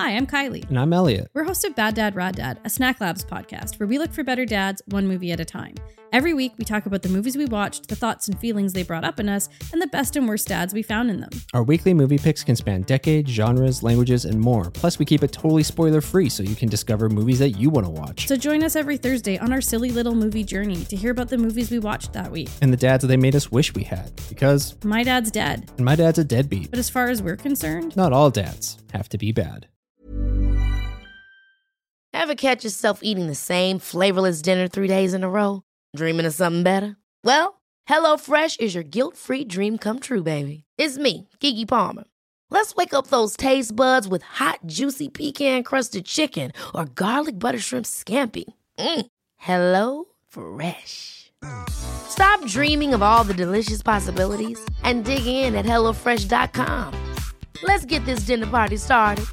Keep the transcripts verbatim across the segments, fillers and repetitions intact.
Hi, I'm Kylie. And I'm Elliot. We're hosts of Bad Dad, Rad Dad, a Snack Labs podcast where we look for better dads one movie at a time. Every week, we talk about the movies we watched, the thoughts and feelings they brought up in us, and the best and worst dads we found in them. Our weekly movie picks can span decades, genres, languages, and more. Plus, we keep it totally spoiler-free so you can discover movies that you want to watch. So join us every Thursday on our silly little movie journey to hear about the movies we watched that week. And the dads that they made us wish we had. Because My dad's dead. And my dad's a deadbeat. But as far as we're concerned, not all dads have to be bad. Ever catch yourself eating the same flavorless dinner three days in a row? Dreaming of something better? Well, HelloFresh is your guilt-free dream come true, baby. It's me, Keke Palmer. Let's wake up those taste buds with hot, juicy pecan-crusted chicken or garlic butter shrimp scampi. Mm. Hello Fresh. Stop dreaming of all the delicious possibilities and dig in at hello fresh dot com. Let's get this dinner party started.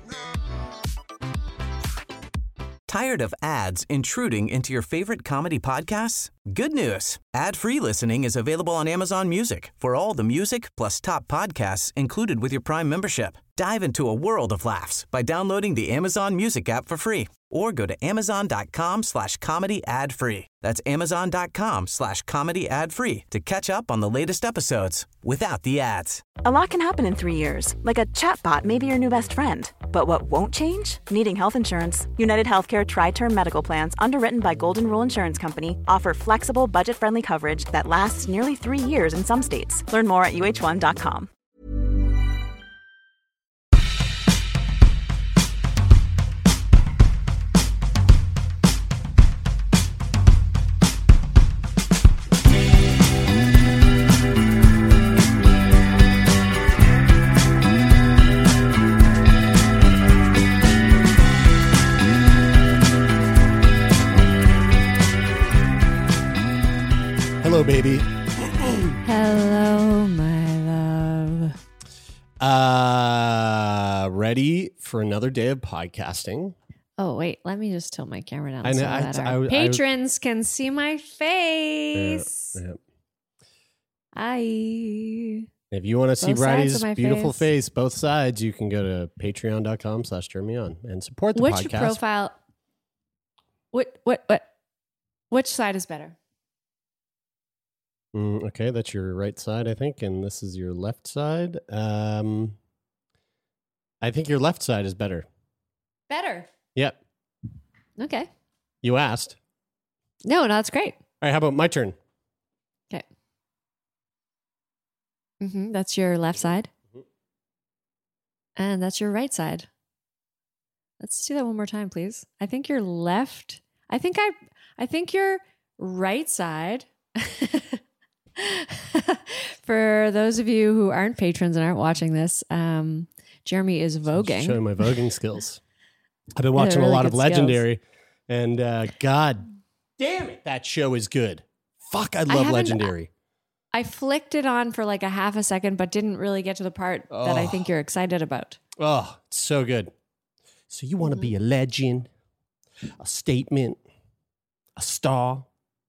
Tired of ads intruding into your favorite comedy podcasts? Good news. Ad-free listening is available on Amazon Music for all the music plus top podcasts included with your Prime membership. Dive into a world of laughs by downloading the Amazon Music app for free or go to amazon.com slash comedy ad free. That's amazon.com slash comedy ad free to catch up on the latest episodes without the ads. A lot can happen in three years, like a chatbot may be your new best friend. But what won't change? Needing health insurance. United Healthcare Tri-Term Medical Plans, underwritten by Golden Rule Insurance Company, offer flexible, budget-friendly coverage that lasts nearly three years in some states. Learn more at U H one dot com. Hello, baby. Hello, my love. Uh, ready for another day of podcasting? Oh, wait. Let me just tilt my camera down I know, so I- that I- our I- patrons can see my face. Yeah, yeah. Hi. If you want to see Both sides Bridie's of my beautiful face. face. both sides, you can go to patreon.com slash turn me on and support the Which podcast. profile? What? What? What? Which side is better? Mm, okay, that's your right side, I think, and this is your left side. Um, I think your left side is better. Better. Yep. Okay. You asked. No, no, that's great. All right, how about my turn? Okay. Mm-hmm. That's your left side. Mhm. And that's your right side. Let's do that one more time, please. I think your left. I think I. I think your right side. For those of you who aren't patrons and aren't watching this, um, Jeremy is voguing. Showing my voguing skills. I've been watching really a lot of good skills. Legendary, and uh, God damn it, that show is good. Fuck, I love haven't- Legendary. I flicked it on for like a half a second, but didn't really get to the part that I Oh. think you're excited about. Oh, it's so good. So you want to be a legend, a statement, a star.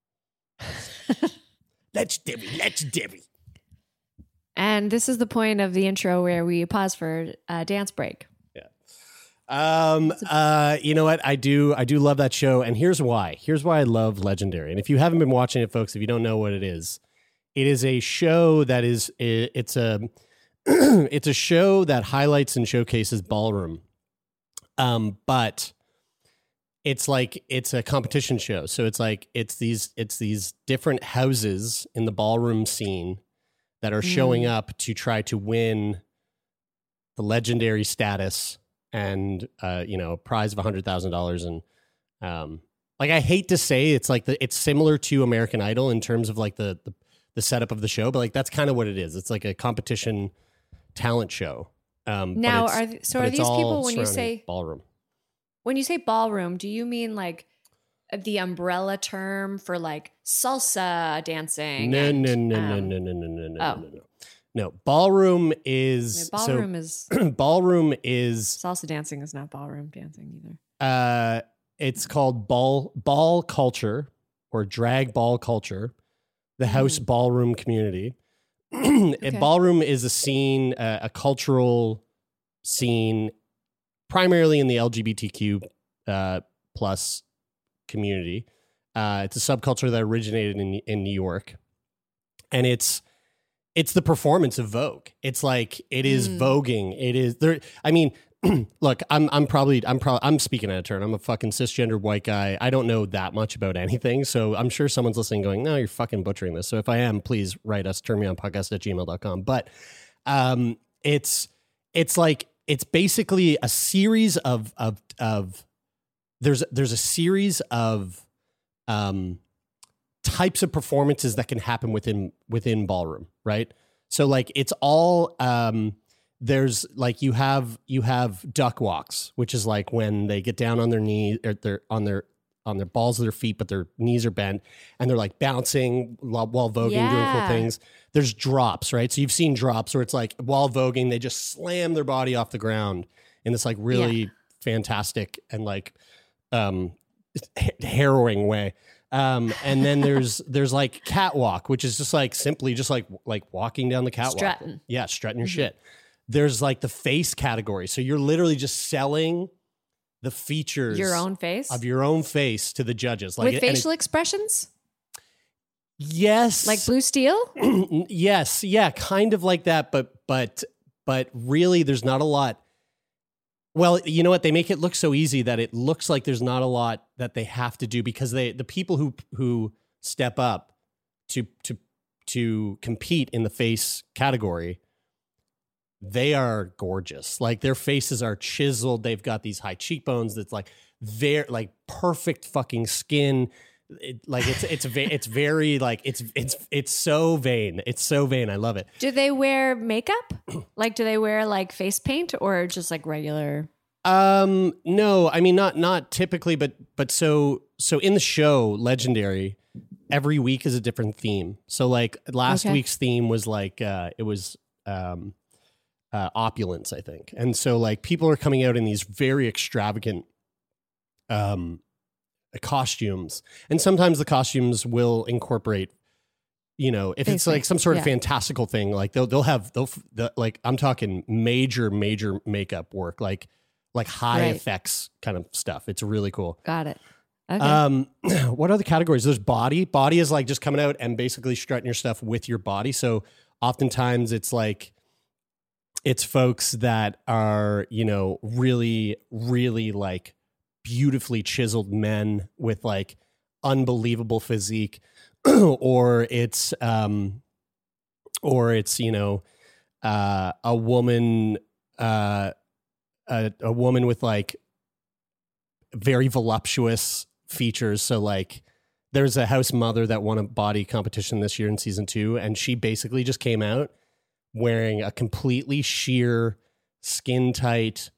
Legendary, legendary. And this is the point of the intro where we pause for a dance break. Um, uh, you know what? I do, I do love that show. And here's why. Here's why I love Legendary. And if you haven't been watching it, folks, if you don't know what it is, it is a show that is, it's a, it's a show that highlights and showcases ballroom. Um, but it's like, it's a competition show. So it's like, it's these, it's these different houses in the ballroom scene that are showing Mm. up to try to win the legendary status and, uh, you know, a prize of a hundred thousand dollars. And, um, like, I hate to say it's like the, it's similar to American Idol in terms of like the, the, the setup of the show, but like, that's kind of what it is. It's like a competition talent show. Um, but Now, it's- are th- so but are it's these all people, when you surrounding say ballroom? when you say ballroom, do you mean like the umbrella term for like salsa dancing? No, and, no, no, no, um, no, no, no, no, no, oh. no, no. No, ballroom is no, ballroom is so, ballroom is salsa dancing is not ballroom dancing either. uh it's called ball ball culture or drag ball culture, the house Mm. ballroom community. Okay. And ballroom is a scene, uh, a cultural scene primarily in the L G B T Q uh, plus community. Uh, it's a subculture that originated in in New York, and it's it's the performance of Vogue. It's like it is mm. voguing. It is there. I mean, look, I'm I'm probably I'm probably I'm speaking out of turn. I'm a fucking cisgendered white guy. I don't know that much about anything, so I'm sure someone's listening, going, "No, you're fucking butchering this." So if I am, please write us, turnmeonpodcast at gmail dot com. But um, it's it's like it's basically a series of of of there's there's a series of um types of performances that can happen within within ballroom, right? So like it's all um there's like you have you have duck walks, which is like when they get down on their knees or they're on their on their balls of their feet, but their knees are bent and they're like bouncing while, while voguing, yeah. doing cool things. There's drops, right? So you've seen drops where it's like while voguing, they just slam their body off the ground in this like really yeah. fantastic and like um harrowing way. Um, and then there's there's like catwalk, which is just like simply just like like walking down the catwalk. Strutting. Yeah, strutting your mm-hmm. shit. There's like the face category. So you're literally just selling the features your own face of your own face to the judges. Like with it, facial it, expressions? Yes. Like Blue Steel? Yes. Yeah, kind of like that, but but but really there's not a lot. Well, you know what? They make it look so easy that it looks like there's not a lot that they have to do because they the people who who step up to to to compete in the face category, they are gorgeous. Like their faces are chiseled. They've got these high cheekbones. That's like very like perfect fucking skin. It, like it's it's it's very like it's it's it's so vain. It's so vain. I love it. Do they wear makeup? Like, do they wear like face paint or just like regular? Um, no, I mean not not typically, but but so so in the show Legendary, every week is a different theme. So like last okay. week's theme was like uh, it was um, uh, opulence, I think, and so like people are coming out in these very extravagant um. costumes, and sometimes the costumes will incorporate, you know, if it's like some sort of yeah. fantastical thing, like they'll they'll have they'll the, like I'm talking major major makeup work, like like high right. effects kind of stuff. It's really cool. Got it. Okay. Um, what other categories? There's body. Body is like just coming out and basically strutting your stuff with your body. So oftentimes it's like it's folks that are, you know, really really like beautifully chiseled men with like unbelievable physique, or it's um or it's you know uh a woman uh a, a woman with like very voluptuous features. So like there's a house mother that won a body competition this year in season two, and she basically just came out wearing a completely sheer skin tight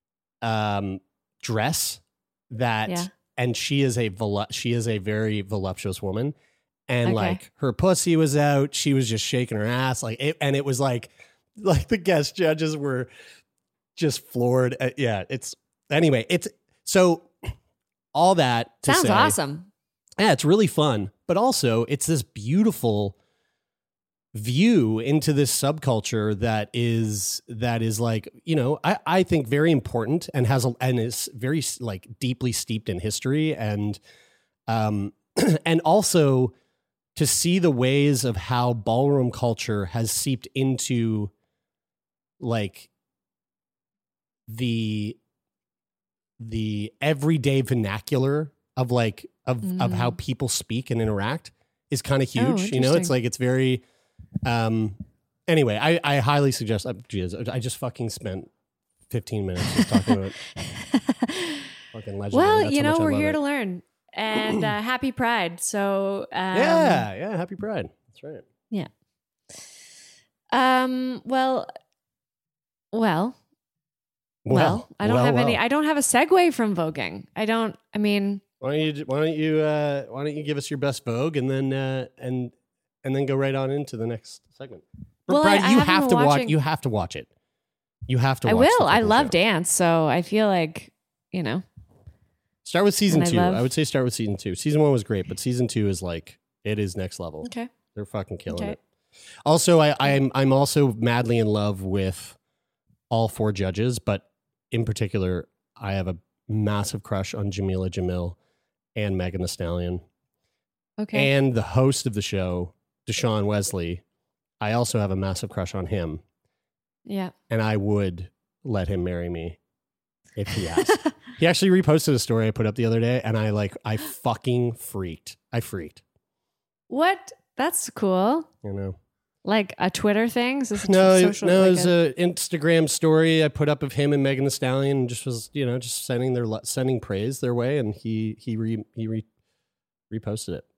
um dress that yeah. and she is a volu- she is a very voluptuous woman, and okay. like her pussy was out, she was just shaking her ass like it, and it was like like the guest judges were just floored. Uh, yeah, it's anyway it's so all that to sounds say, awesome. Yeah, it's really fun, but also it's this beautiful view into this subculture that is that is like, you know, I, I think very important and has a, and is very like deeply steeped in history, and um and also to see the ways of how ballroom culture has seeped into like the the everyday vernacular of like of mm. of how people speak and interact is kind of huge. Oh, you know, it's like it's very Um. Anyway, I, I highly suggest. Uh, geez, I just fucking spent fifteen minutes just talking about fucking Legendary. Well, That's you know, we're here it. to learn, and uh, happy Pride. So um, yeah, yeah, happy Pride. That's right. Yeah. Um. Well. Well. Well. well I don't well, have well. any. I don't have a segue from voguing. I don't. I mean. Why don't you? Why don't you? Uh, why don't you give us your best Vogue, and then uh, and. And then go right on into the next segment. But well, Brad, I, I you have to watching... watch. You have to watch it. You have to. I watch will. I love show. dance, so I feel like you know. Start with season and two. I, love... I would say start with season two. Season one was great, but season two is like it is next level. Okay, they're fucking killing okay. it. Also, I, I'm I'm also madly in love with all four judges, but in particular, I have a massive crush on Jamila Jamil and Megan Thee Stallion. Okay. And the host of the show, Deshaun Wesley, I also have a massive crush on him. Yeah. And I would let him marry me if he asked. He actually reposted a story I put up the other day, and I like, I fucking freaked. I freaked. What? That's cool. You know? Like a Twitter thing? Is this a No, social, no, like it was a- an Instagram story I put up of him and Megan Thee Stallion, and just was, you know, just sending their sending praise their way, and he he re, he re, reposted it.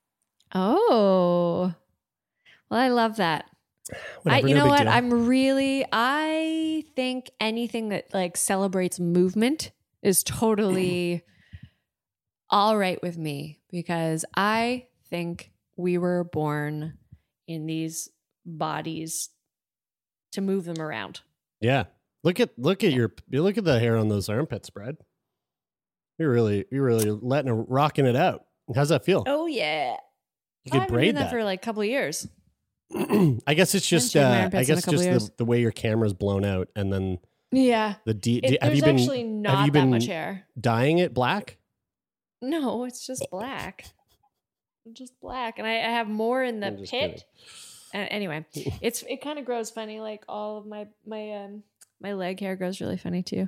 Oh. Well, I love that. Whatever, I, you no know big what? deal. I'm really, I think anything that like celebrates movement is totally all right with me, because I think we were born in these bodies to move them around. Yeah. Look at look at your you look at the hair on those armpits, Brad. You're really you're really letting it rocking it out. How's that feel? Oh yeah. You could I've been braid doing that, that. for like a couple of years. I guess it's just shaved my uh, armpits I in a guess couple just years. the, the way your camera's blown out, and then Yeah. the D, It, D- have there's you been actually not have you that been much hair. dyeing it black? No, it's just black. Just black. And I, I have more in the I'm just pit. Uh, anyway, it's it kind of grows funny. Like all of my my um my leg hair grows really funny too.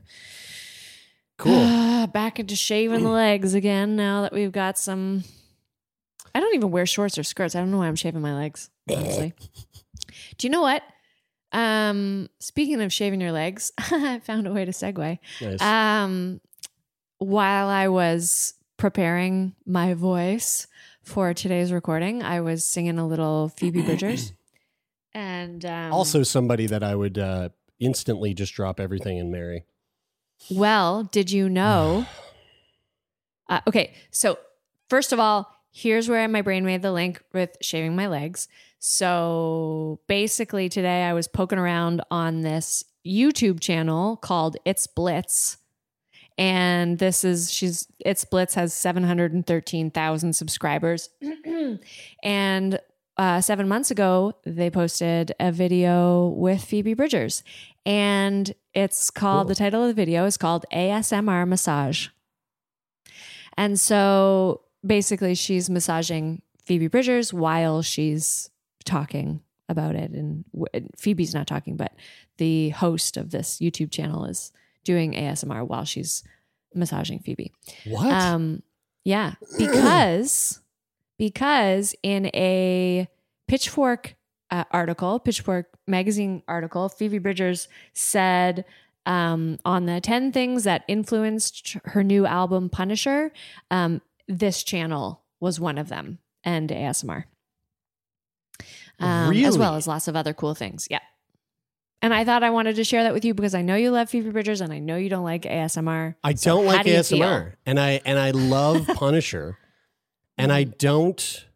Cool. Back into shaving the legs again now that we've got some. I don't even wear shorts or skirts. I don't know why I'm shaving my legs, honestly. Do you know what? Um, speaking of shaving your legs, I found a way to segue. Nice. Um, while I was preparing my voice for today's recording, I was singing a little Phoebe Bridgers. And um, also somebody that I would uh, instantly just drop everything and marry. Well, did you know? uh, okay, so first of all, here's where my brain made the link with shaving my legs. So basically today I was poking around on this YouTube channel called It's Blitz. And this is, she's, It's Blitz has seven hundred thirteen thousand subscribers. And uh, seven months ago, they posted a video with Phoebe Bridgers. And it's called, Cool. the title of the video is called A S M R Massage. And so basically she's massaging Phoebe Bridgers while she's talking about it. And w- Phoebe's not talking, but the host of this YouTube channel is doing A S M R while she's massaging Phoebe. What? Um, yeah, because because in a Pitchfork uh, article, Pitchfork magazine article, Phoebe Bridgers said um, on the ten things that influenced her new album Punisher, um, this channel was one of them, and A S M R, um, Really? as well as lots of other cool things. Yeah. And I thought I wanted to share that with you because I know you love Phoebe Bridgers and I know you don't like A S M R. I So don't how like do you A S M R, feel? and I and I love Punisher, and I don't,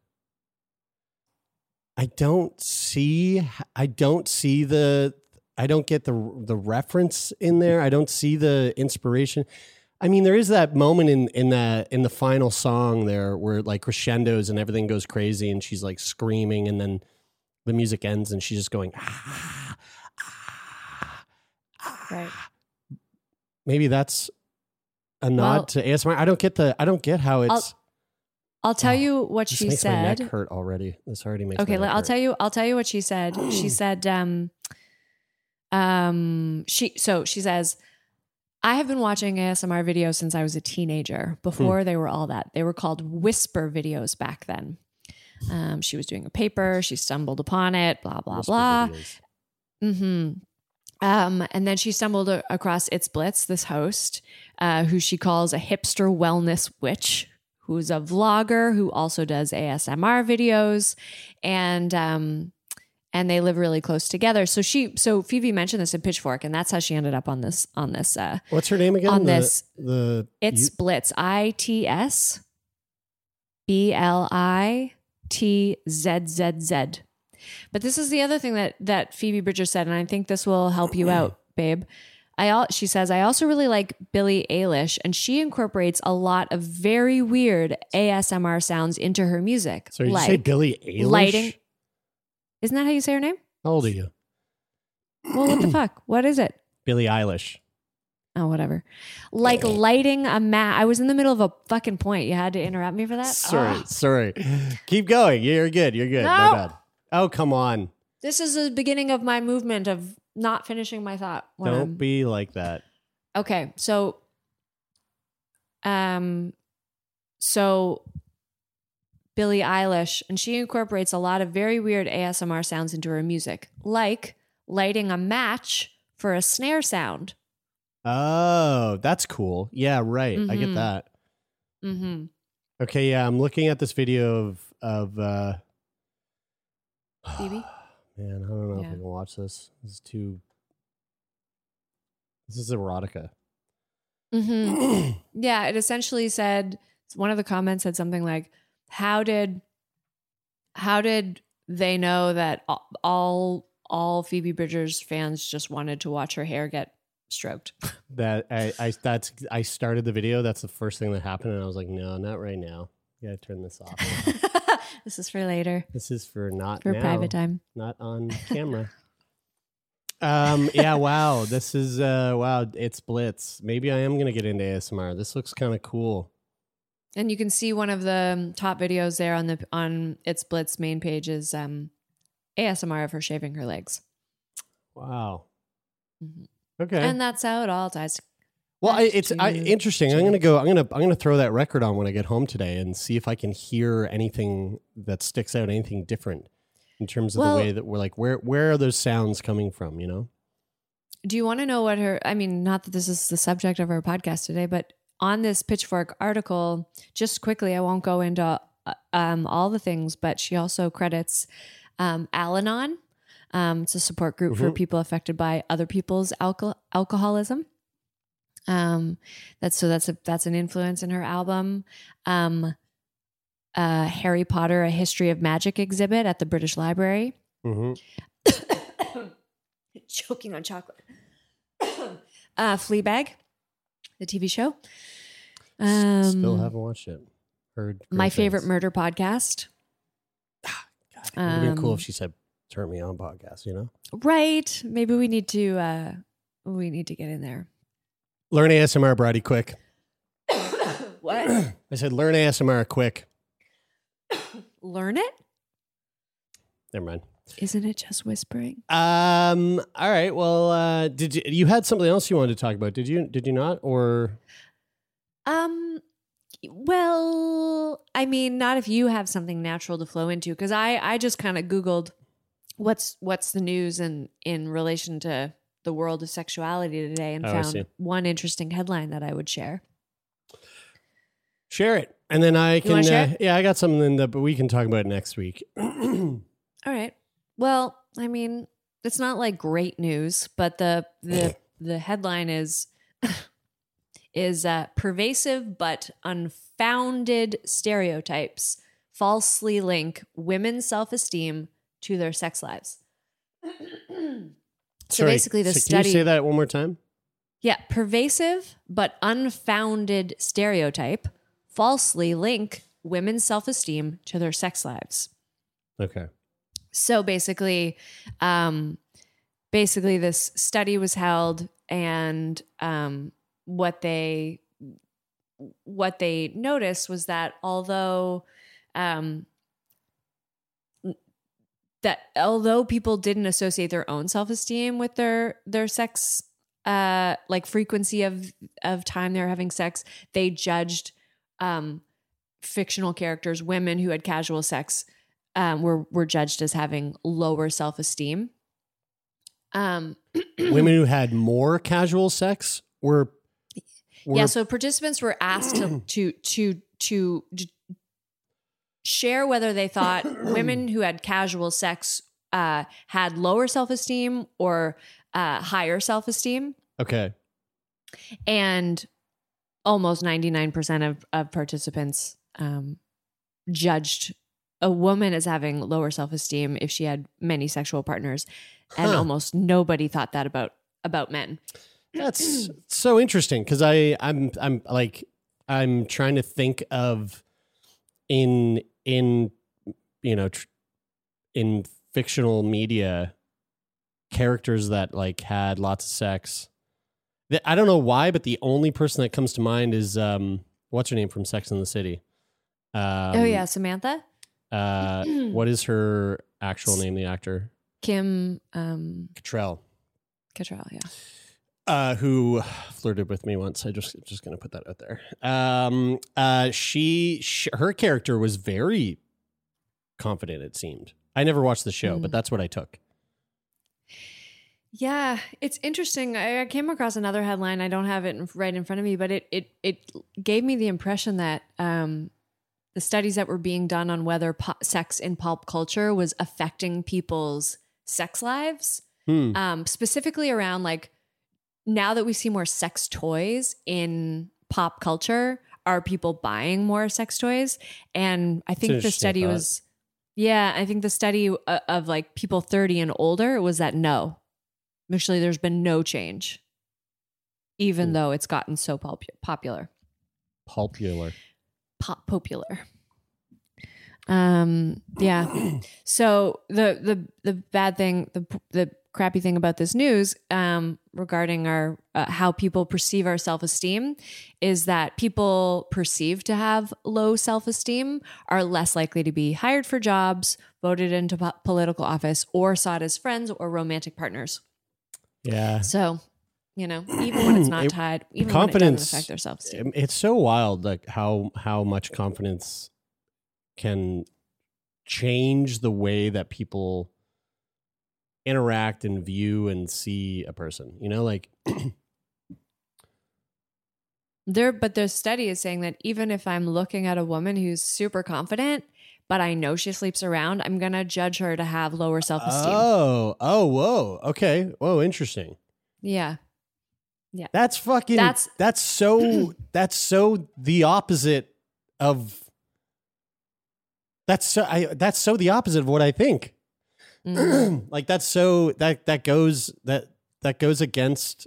I don't see, I don't see the, I don't get the the reference in there. I don't see the inspiration. I mean, there is that moment in in that in the final song there where it like crescendos and everything goes crazy, and she's like screaming, and then the music ends, and she's just going ah. Right. Maybe that's a nod Well- to A S M R. I don't get the. I don't get how it's. I'll tell you what this she makes my said. neck hurt already. This already makes. Okay, my neck I'll hurt. tell you. I'll tell you what she said. She said, um, um, she. So she says, I have been watching A S M R videos since I was a teenager. Before they were all that, they were called whisper videos back then. Um, she was doing a paper. She stumbled upon it. Blah blah Whisper blah. videos. Mm-hmm. Um, and then she stumbled a- across It's Blitz, this host, uh, who she calls a hipster wellness witch, who's a vlogger who also does A S M R videos, and um, and they live really close together. So she, so Phoebe mentioned this in Pitchfork, and that's how she ended up on this on this. Uh, What's her name again? on The- this, The It's you- Blitz, I T S B L I T Z Z Z. But this is the other thing that that Phoebe Bridgers said, and I think this will help you out, babe. I al- she says, I also really like Billie Eilish, and she incorporates a lot of very weird A S M R sounds into her music. So you like say Billie Eilish? lighting. Isn't that how you say her name? How old are you? Well, what the fuck? What is it? Billie Eilish. Oh, whatever. Like lighting a mat. I was in the middle of a fucking point. You had to interrupt me for that? Sorry, Oh. sorry. Keep going. You're good. You're good. No. My bad. Oh, come on. This is the beginning of my movement of not finishing my thought. when Don't I'm- be like that. Okay, so, um, so Billie Eilish, and she incorporates a lot of very weird A S M R sounds into her music, like lighting a match for a snare sound. Oh, that's cool. Yeah, right. I get Mhm. that. Mm-hmm. Okay, yeah, I'm looking at this video of of uh Phoebe? man, I don't know if Yeah. I can watch this. This is too This is erotica. Mm-hmm. Yeah, it essentially said, one of the comments said something like, "How did, how did they know that all all Phoebe Bridgers fans just wanted to watch her hair get stroked?" That I, I that's I started the video. That's the first thing that happened, and I was like, no, not right now. You gotta turn this off. This is for later, This is for not for now, private time. not on camera. um. Yeah. Wow. This is uh. Wow. It's Blitz. Maybe I am gonna get into A S M R. This looks kind of cool. And you can see one of the um, top videos there on the on It's Blitz main page is um, A S M R of her shaving her legs. Wow. Mhm. Okay. And that's how it all ties. Well, I, back it's to- I, interesting. I'm gonna go. I'm gonna I'm gonna throw that record on when I get home today and see if I can hear anything that sticks out, anything different in terms of Well- the way that we're like, where where are those sounds coming from? You know? Do you want to know what her, I mean, not that this is the subject of our podcast today, but on this Pitchfork article, just quickly, I won't go into uh, um, all the things, but she also credits um, Al-Anon. Um, it's a support group for Mhm. people affected by other people's alco- alcoholism. Um, that's so that's a that's an influence in her album. Um, uh, Harry Potter: A History of Magic exhibit at the British Library. Mm-hmm. Choking on chocolate. uh, Fleabag, the T V show. Um, Still haven't watched it. Heard great my favorite things. murder podcast. God, it would have been cool Um, if she said, "Turn me on" podcast. You know? Right. Maybe we need to. Uh, we need to get in there. Learn A S M R, Brady, quick. What? I said, learn A S M R quick. Learn it? Never mind. Isn't it just whispering? Um. All right. Well, uh, did you you had something else you wanted to talk about? Did you? Did you not? Or Um. Well, I mean, not if you have something natural to flow into, because I I just kind of Googled what's what's the news in in relation to the world of sexuality today, and Oh, I see. found one interesting headline that I would share. share it, and then I can. wanna share Uh, it? yeah, I got something that, but we can talk about it next week. All right. Well, I mean, it's not like great news, but the the the headline is is uh, pervasive but unfounded stereotypes falsely link women's self-esteem to their sex lives. So Sorry, basically, the so study. Can you say that one more time? Yeah, pervasive but unfounded stereotype falsely link women's self-esteem to their sex lives. Okay. So basically, um, basically this study was held, and um, what they what they noticed was that although um, that although people didn't associate their own self-esteem with their their sex, uh, like frequency of of time they were having sex, they judged um, fictional characters, women who had casual sex. Um, were were judged as having lower self esteem. Um, Women who had more casual sex were. were yeah, so participants were asked to to to to d- share whether they thought women who had casual sex uh, had lower self esteem or uh, higher self esteem, okay. and almost ninety nine percent of of participants um, judged a woman as having lower self-esteem if she had many sexual partners, and Huh. almost nobody thought that about about men. That's so interesting because I I'm I'm like I'm trying to think of in in you know tr- in fictional media characters that like had lots of sex The, I don't know why, but the only person that comes to mind is um, what's her name from Sex and the City? Um, oh yeah, Samantha. Uh, what is her actual name? The actor Kim um, Cattrall. Cattrall, yeah. Uh, who flirted with me once. I just just gonna put that out there. Um, uh, she, she her character was very confident. It seemed. I never watched the show, mm. but that's what I took. Yeah, it's interesting. I, I came across another headline. I don't have it in, right in front of me, but it it it gave me the impression that um, the studies that were being done on whether po- sex in pop culture was affecting people's sex lives, hmm. um, specifically around like now that we see more sex toys in pop culture, are people buying more sex toys? And I think the study thought. was, yeah, I think the study of, of like people thirty and older was that no. Actually, there's been no change, even mm. though it's gotten so pop- popular. Popular. Pop popular. Um. Yeah. So the the the bad thing, the the crappy thing about this news, um, regarding our uh, how people perceive our self-esteem, is that people perceived to have low self-esteem are less likely to be hired for jobs, voted into po- political office, or sought as friends or romantic partners. Yeah. So, you know, even when it's not it, tied, even when it doesn't affect their self-esteem. It's so wild, like how how much confidence can change the way that people interact and view and see a person. You know, like there. But the study is saying that even if I'm looking at a woman who's super confident, but I know she sleeps around, I'm going to judge her to have lower self-esteem. Oh, oh, whoa. Okay. Whoa, interesting. Yeah. Yeah. That's fucking, that's, that's so, that's so the opposite of, that's so, I, that's so the opposite of what I think. Mm. Like that's so, that, that goes, that, that goes against,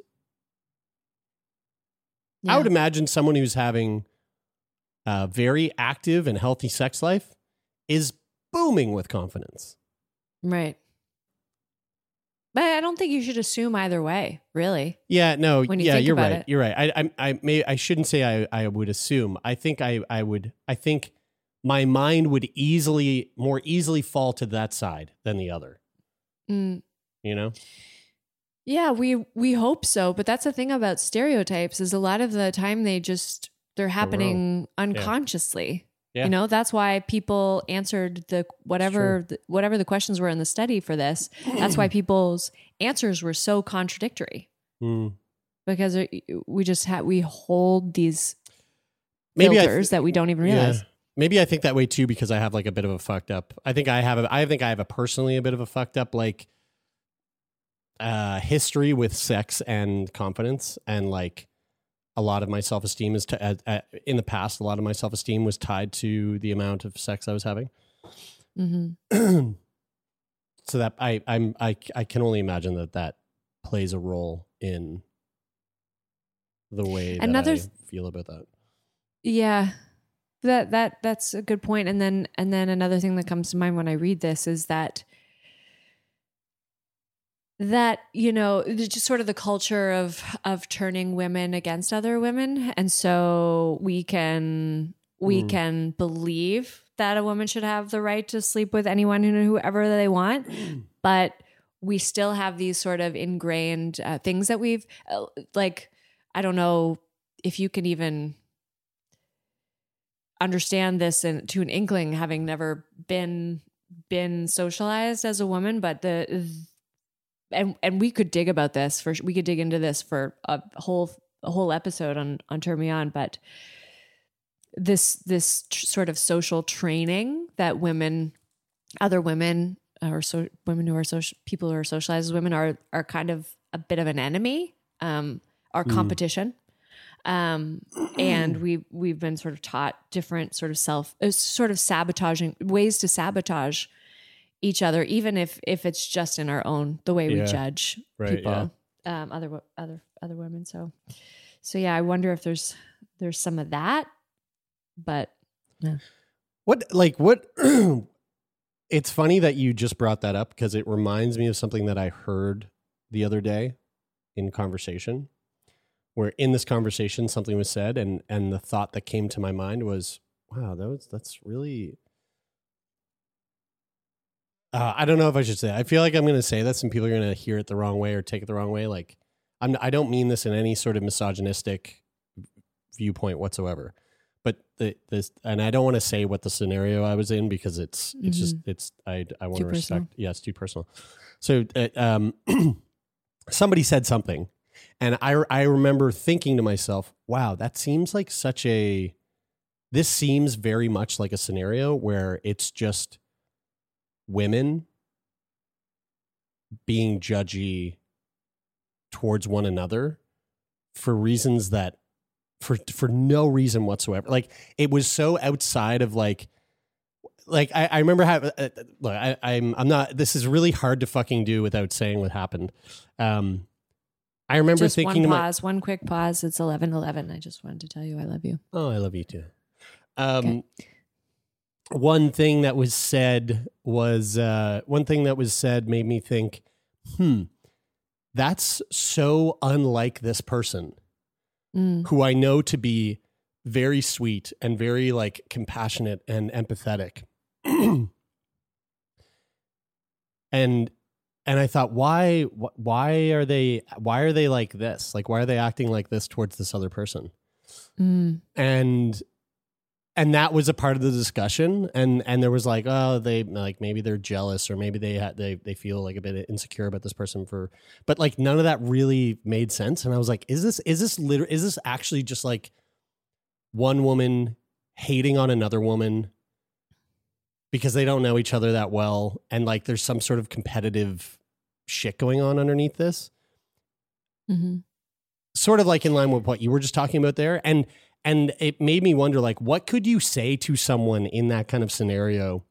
yeah. I would imagine someone who's having a very active and healthy sex life is booming with confidence. Right. But I don't think you should assume either way, really. Yeah, no, when you yeah, think you're about right. it. You're right. I I I may I shouldn't say I, I would assume. I think I, I would I think my mind would easily more easily fall to that side than the other. Mm. You know? Yeah, we we hope so, but that's the thing about stereotypes is a lot of the time they just they're happening unconsciously. Yeah. You know, that's why people answered the whatever the, whatever the questions were in the study for this. That's why people's answers were so contradictory. Mm. Because we just have we hold these Maybe filters th- that we don't even realize. Yeah. Maybe I think that way too because I have like a bit of a fucked up. I think I have a, I think I have a personally a bit of a fucked up like uh, history with sex and confidence, and like a lot of my self-esteem is to, uh, uh, in the past, a lot of my self-esteem was tied to the amount of sex I was having. Mm-hmm. So that I, I'm, I, I can only imagine that that plays a role in the way that Another, I feel about that. Yeah, that, that, that's a good point. And then, and then another thing that comes to mind when I read this is that that, you know, just sort of the culture of, of turning women against other women. And so we can, we mm. can believe that a woman should have the right to sleep with anyone and whoever they want, but we still have these sort of ingrained uh, things that we've uh, like, I don't know if you can even understand this and to an inkling, having never been, been socialized as a woman, but the, And and we could dig about this for we could dig into this for a whole a whole episode on on Turn Me On, but this this tr- sort of social training that women, other women or so women who are social people who are socialized as women are are kind of a bit of an enemy, um, our competition, mm. um, and we we've been sort of taught different sort of self uh, sort of sabotaging ways to sabotage each other, even if if it's just in our own the way yeah. we judge right, people, yeah. um, other other other women. So, so yeah, I wonder if there's there's some of that, but yeah. What like what? It's funny that you just brought that up because it reminds me of something that I heard the other day in conversation. where in this conversation something was said, and and the thought that came to my mind was, wow, that was that's really. Uh, I don't know if I should say. I feel like I'm going to say this, and people are going to hear it the wrong way or take it the wrong way. Like, I'm. I don't mean this in any sort of misogynistic viewpoint whatsoever. But the this, and I don't want to say what the scenario I was in because it's it's mm-hmm. just it's I I want to respect. Personal. Yeah, it's too personal. So, uh, um, somebody said something, and I I remember thinking to myself, wow, that seems like such a. This seems very much like a scenario where it's just women being judgy towards one another for reasons that for for no reason whatsoever. Like, it was so outside of like like I, I remember having uh, look I, I'm I'm not this is really hard to fucking do without saying what happened. Um I remember just thinking one to pause, my, one quick pause. It's eleven eleven. I just wanted to tell you I love you. Oh, I love you too. Um okay. One thing that was said was uh, one thing that was said made me think, hmm, that's so unlike this person mm. who I know to be very sweet and very like compassionate and empathetic. and and I thought, why why are they why are they like this? Like, why are they acting like this towards this other person? Mm. And And that was a part of the discussion, and and there was like, oh, they like maybe they're jealous, or maybe they ha- they they feel like a bit insecure about this person for, but like none of that really made sense. And I was like, is this is this liter- is this actually just like one woman hating on another woman because they don't know each other that well, and like there's some sort of competitive shit going on underneath this, mm-hmm. sort of like in line with what you were just talking about there, and. And it made me wonder, like, what could you say to someone in that kind of scenario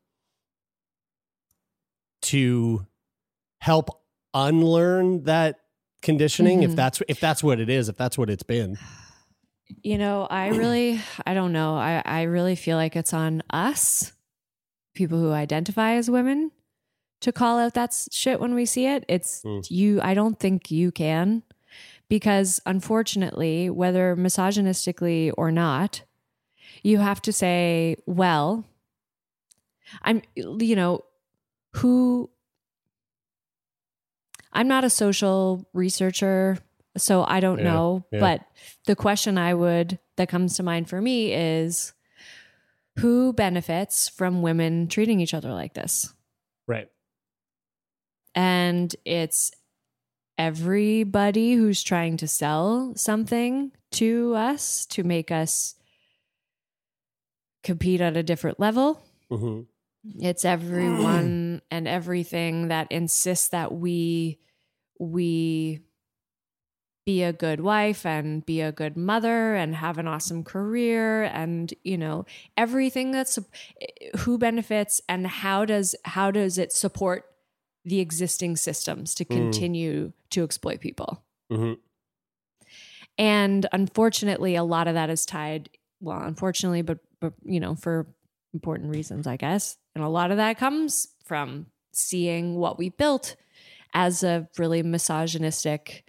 to help unlearn that conditioning, mm-hmm. if that's if that's what it is, if that's what it's been? You know, I really, I don't know. I, I really feel like it's on us, people who identify as women, to call out that shit when we see it. It's mm. you. I don't think you can. Because unfortunately, whether misogynistically or not, you have to say, well, I'm, you know, who, I'm not a social researcher, so I don't yeah, know. Yeah. But the question I would, that comes to mind for me is, who benefits from women treating each other like this? Right. And it's everybody who's trying to sell something to us to make us compete at a different level. Mm-hmm. It's everyone and everything that insists that we we be a good wife and be a good mother and have an awesome career, and you know, everything that's who benefits and how does how does it support the existing systems to continue mm. to exploit people. Mm-hmm. And unfortunately, a lot of that is tied, well, unfortunately, but, but, you know, for important reasons, I guess. And a lot of that comes from seeing what we built as a really misogynistic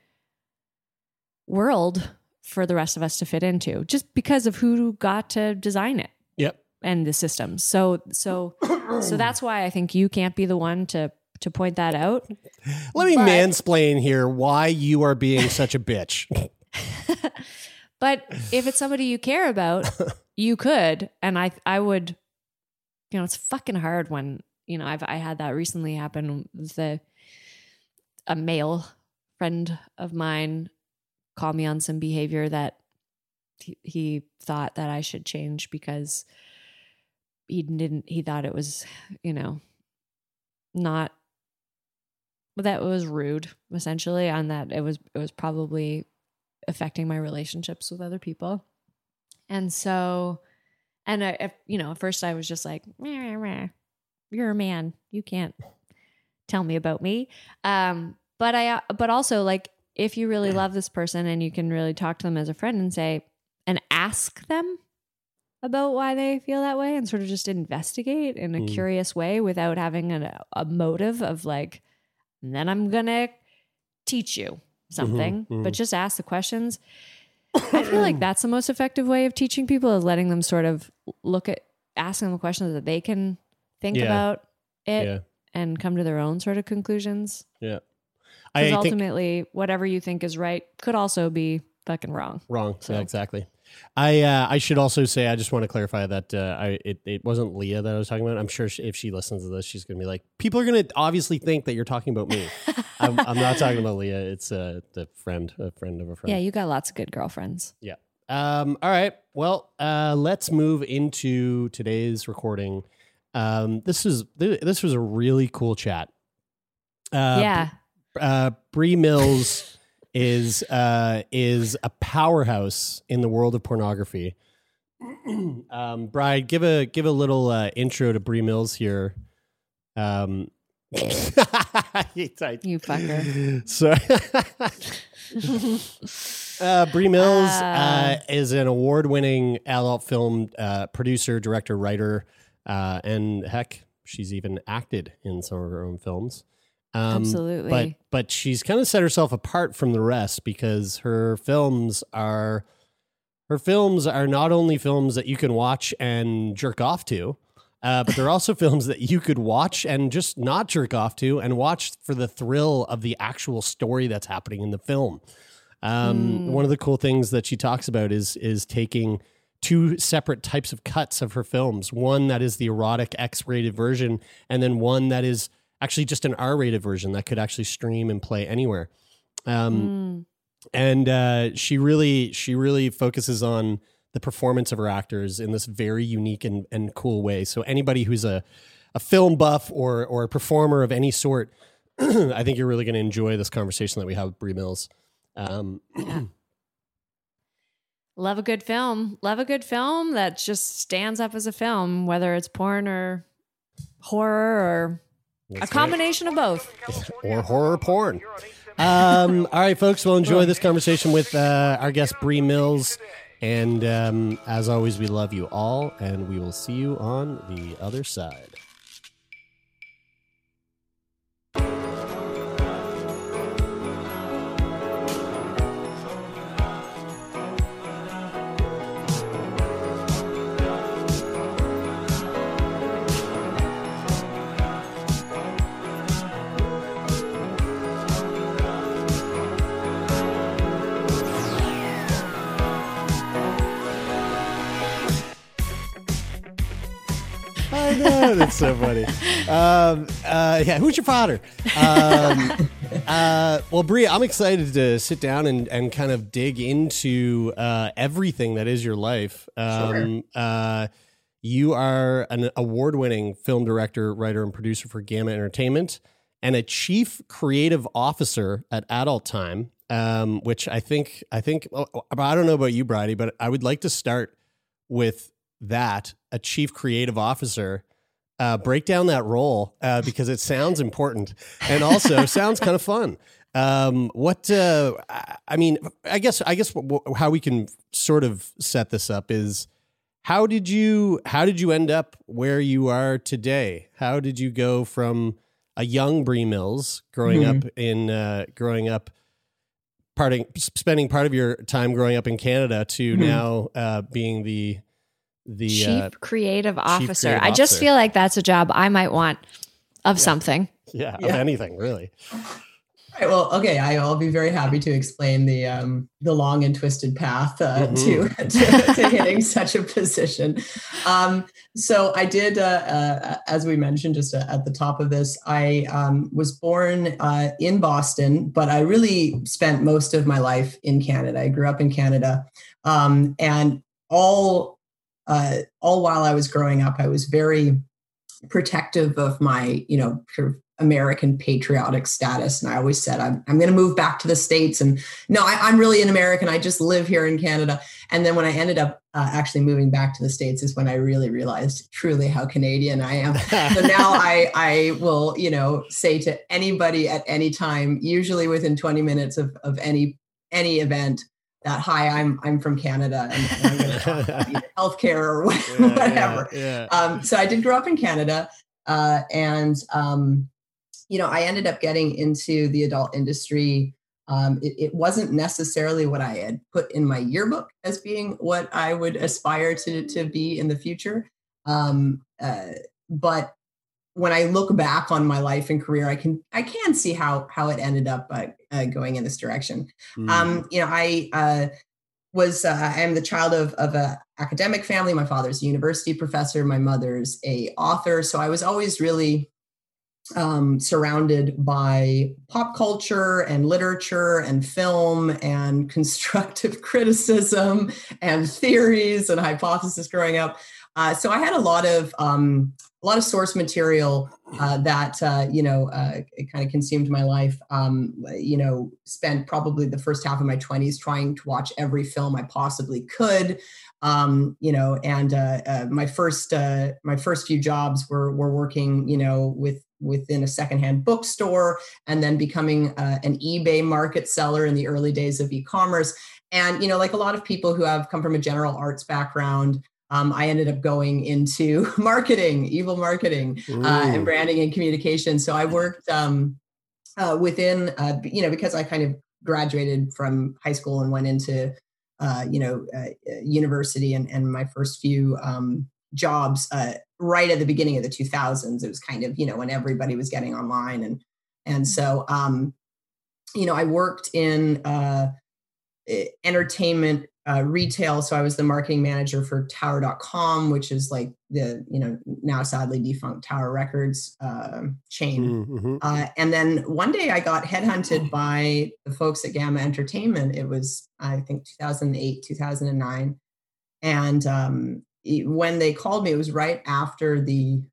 world for the rest of us to fit into, just because of who got to design it. Yep. And the systems. So, so, so that's why I think you can't be the one to to point that out. Let me but, mansplain here why you are being such a bitch. But if it's somebody you care about, you could, and I I would, you know, it's fucking hard when, you know, I've I had that recently happen with a, a male friend of mine called me on some behavior that he, he thought that I should change because he didn't, he thought it was, you know, not, that was rude, essentially, on that it was it was probably affecting my relationships with other people. And so, and I, if, you know, at first I was just like, meh, meh, you're a man, you can't tell me about me. Um, but I, but also, like, if you really love this person and you can really talk to them as a friend and say, and ask them about why they feel that way, and sort of just investigate in a mm. curious way without having a, a motive of like, and then I'm going to teach you something, mm-hmm, mm-hmm. but just ask the questions. I feel like that's the most effective way of teaching people, is letting them sort of look at, asking them questions that they can think Yeah. about it Yeah. and come to their own sort of conclusions. Yeah. Because think- ultimately, whatever you think is right could also be fucking wrong. Wrong. So- Yeah, exactly. I uh, I should also say, I just want to clarify that uh, I it, it wasn't Leah that I was talking about. I'm sure she, if she listens to this, she's going to be like, people are going to obviously think that you're talking about me. I'm, I'm not talking about Leah. It's uh, the friend, a friend of a friend. Yeah, you got lots of good girlfriends. Yeah. Um, all right. Well, uh, let's move into today's recording. Um, this is this was a really cool chat. Uh, yeah. Uh, Bree Mills is uh, is a powerhouse in the world of pornography. um, Bride, give a give a little uh, intro to Bree Mills here. Um, You fucker. So, uh, Bree Mills uh, is an award-winning adult film uh, producer, director, writer, uh, and heck, she's even acted in some of her own films. Um, Absolutely. But but she's kind of set herself apart from the rest because her films are her films are not only films that you can watch and jerk off to, uh, but they're also films that you could watch and just not jerk off to and watch for the thrill of the actual story that's happening in the film. Um, Mm. One of the cool things that she talks about is is taking two separate types of cuts of her films. One that is the erotic X-rated version, and then one that is actually just an R-rated version that could actually stream and play anywhere. Um, Mm. And uh, she really, she really focuses on the performance of her actors in this very unique and, and cool way. So anybody who's a, a film buff or or a performer of any sort, I think you're really going to enjoy this conversation that we have with Bree Mills. Um, Yeah. Love a good film. Love a good film that just stands up as a film, whether it's porn or horror or a combination of both. or horror porn. Um, all right, folks, we'll enjoy this conversation with uh, our guest, Bree Mills. And um, as always, we love you all, and we will see you on the other side. I know, that's so funny. Um, uh, yeah, who's your father? Um, uh, well, Bree, I'm excited to sit down and, and kind of dig into uh, everything that is your life. Um, uh, you are an award-winning film director, writer, and producer for Gamma Entertainment, and a chief creative officer at Adult Time, um, which I think I think I don't know about you, Bridie, but I would like to start with that, a chief creative officer. Uh, break down that role uh, because it sounds important and also sounds kind of fun. Um, what uh, I mean, I guess I guess w- how we can sort of set this up is how did you how did you end up where you are today? How did you go from a young Bree Mills growing Mm-hmm. up in uh, growing up parting spending part of your time growing up in Canada to Mm-hmm. now uh, being the the Chief uh, creative officer. creative I just officer. feel like that's a job I might want of something. yeah, of Yeah. anything really. Right, well, okay, I, I'll be very happy to explain the um, the long and twisted path uh, Mhm. to, to to hitting such a position. Um, so I did, uh, uh, as we mentioned just uh, at the top of this, I um, was born uh, in Boston, but I really spent most of my life in Canada. I grew up in Canada, um, and all uh, all while I was growing up, I was very protective of my, you know, sort of American patriotic status. And I always said, I'm, I'm going to move back to the States. And no, I, I'm really an American. I just live here in Canada. And then when I ended up uh, actually moving back to the States is when I really realized truly how Canadian I am. So now I, I will, you know, say to anybody at any time, usually within twenty minutes of, of any, any event, that, hi, I'm, I'm from Canada and, and I'm going to talk about either healthcare or whatever. Yeah, yeah. Um, so I did grow up in Canada, uh, and um, you know, I ended up getting into the adult industry Um, it, it wasn't necessarily what I had put in my yearbook as being what I would aspire to, to be in the future. Um, uh, but when I look back on my life and career, I can I can see how how it ended up uh, uh, going in this direction. Mm. Um, you know, I uh, was uh, I am the child of of a academic family. My father's a university professor. My mother's a author. So I was always really um, surrounded by pop culture and literature and film and constructive criticism and theories and hypothesis growing up. Uh, so I had a lot of um, a lot of source material uh, that uh, you know uh, it kind of consumed my life. Um, you know, spent probably the first half of my twenties trying to watch every film I possibly could. Um, you know, and uh, uh, my first uh, my first few jobs were were working, you know, with within a secondhand bookstore, and then becoming uh, an eBay market seller in the early days of e-commerce. And you know, like a lot of people who have come from a general arts background, um, I ended up going into marketing, evil marketing, uh, and branding and communication. So I worked um, uh, within, uh, you know, because I kind of graduated from high school and went into Uh, you know, uh, university and, and my first few um, jobs uh, right at the beginning of the two thousands. It was kind of, you know, when everybody was getting online. And, and so, um, you know, I worked in uh, entertainment uh, retail. So I was the marketing manager for Tower dot com, which is like the, you know, now sadly defunct Tower Records uh, chain. Mm-hmm. Uh, and then one day I got headhunted by the folks at Gamma Entertainment. It was, I think, two thousand eight, two thousand nine. And um, it, when they called me, it was right after the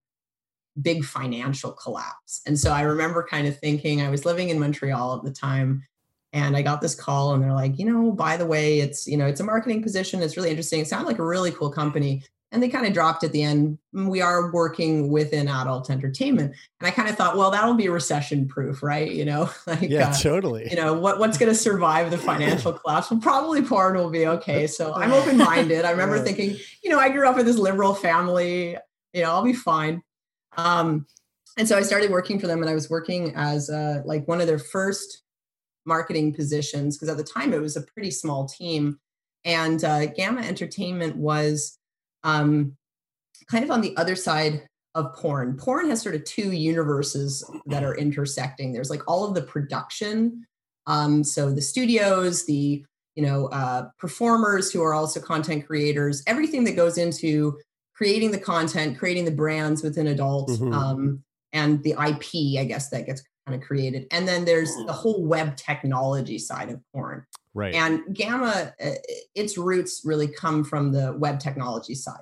big financial collapse. And so I remember kind of thinking, I was living in Montreal at the time, and I got this call and they're like, you know, by the way, it's, you know, it's a marketing position. It's really interesting. It sounded like a really cool company. And they kind of dropped at the end, we are working within adult entertainment. And I kind of thought, well, that'll be recession proof, right? You know, like, yeah, uh, totally. You know, what, what's going to survive the financial collapse? Well, probably porn will be okay. So I'm open-minded. I remember thinking, you know, I grew up in this liberal family, you know, I'll be fine. Um, and so I started working for them, and I was working as uh, like one of their first marketing positions, because at the time it was a pretty small team. And uh, Gamma Entertainment was um, kind of on the other side of porn. Porn has sort of two universes that are intersecting. There's like all of the production. Um, so the studios, the, you know, uh, performers who are also content creators, everything that goes into creating the content, creating the brands within adult, mm-hmm. um, and the I P, I guess, that gets kind of created. And then there's the whole web technology side of porn. Right. And Gamma, uh, its roots really come from the web technology side.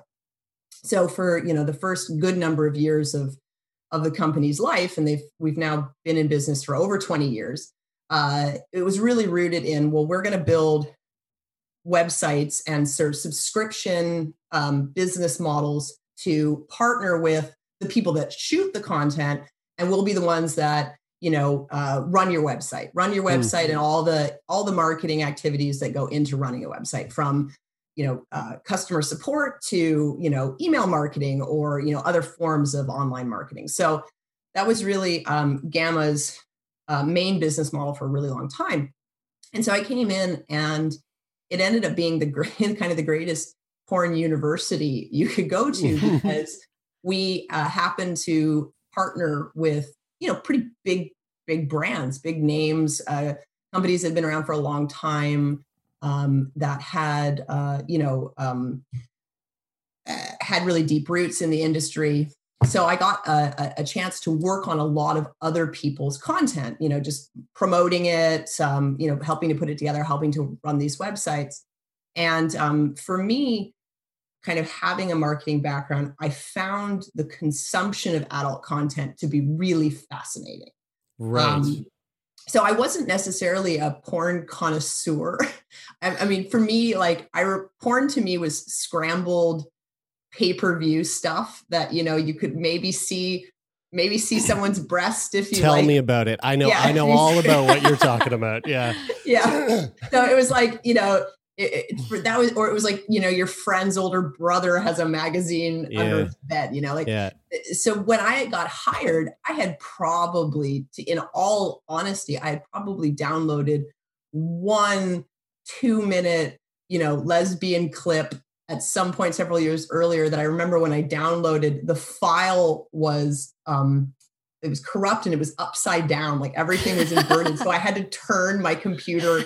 So for, you know, the first good number of years of, of the company's life, and they've, we've now been in business for over twenty years, uh, it was really rooted in, well, we're going to build websites and sort of subscription um, business models to partner with the people that shoot the content. And we'll be the ones that, you know, uh, run your website, run your website mm-hmm. and all the, all the marketing activities that go into running a website, from, you know, uh, customer support to, you know, email marketing, or, you know, other forms of online marketing. So that was really um, Gamma's uh, main business model for a really long time. And so I came in, and it ended up being the great, kind of the greatest porn university you could go to, because we uh, happened to partner with, you know, pretty big, big brands, big names, uh, companies that had been around for a long time, um, that had, uh, you know, um, uh, had really deep roots in the industry. So I got a, a chance to work on a lot of other people's content, you know, just promoting it, um, you know, helping to put it together, helping to run these websites. And um, for me, kind of having a marketing background, I found the consumption of adult content to be really fascinating. Right. Um, so I wasn't necessarily a porn connoisseur. I, I mean, for me, like I porn to me was scrambled pay-per-view stuff that, you know, you could maybe see, maybe see someo's breast if you tell like. me about it. I know, yeah. I know all about what you're talking about. Yeah. Yeah. So it was like, you know, It, it, that was, or it was like, you know, your friend's older brother has a magazine yeah. under his bed, you know, like, yeah. So when I got hired, I had probably, to, in all honesty, I had probably downloaded one two minute, you know, lesbian clip at some point several years earlier that I remember when I downloaded, the file was, um, it was corrupt and it was upside down, like everything was inverted. So I had to turn my computer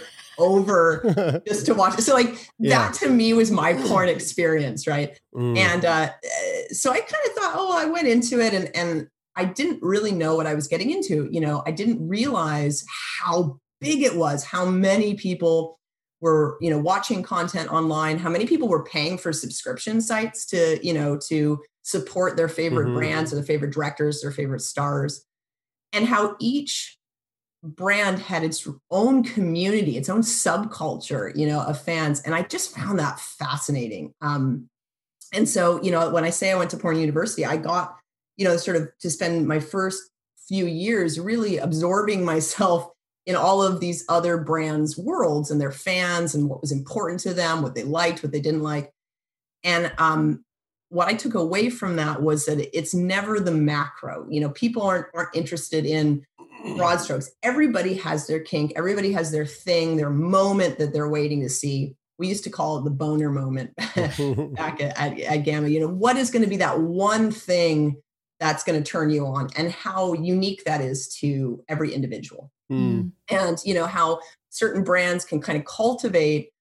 over just to watch it. So like yeah. that to me was my porn experience, right? Mm. And uh, so I kind of thought, oh, I went into it and and I didn't really know what I was getting into. You know, I didn't realize how big it was, how many people were, you know, watching content online, how many people were paying for subscription sites to, you know, to support their favorite mm-hmm. brands or their favorite directors, their favorite stars, and how each brand had its own community, its own subculture, you know, of fans. And I just found that fascinating. Um, and so, you know, when I say I went to porn university, I got, you know, sort of to spend my first few years really absorbing myself in all of these other brands' worlds and their fans and what was important to them, what they liked, what they didn't like. And um, what I took away from that was that it's never the macro. You know, people aren't aren't interested in broad strokes. Everybody has their kink. Everybody has their thing, their moment that they're waiting to see. We used to call it the boner moment back at, at, at Gamma. You know, what is going to be that one thing that's going to turn you on, and how unique that is to every individual. Mm. And, you know, how certain brands can kind of cultivate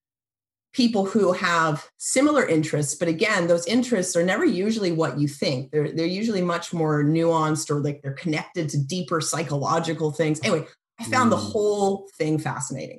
people who have similar interests. But again, those interests are never usually what you think. They're, they're usually much more nuanced, or like they're connected to deeper psychological things. Anyway, I found mm. the whole thing fascinating.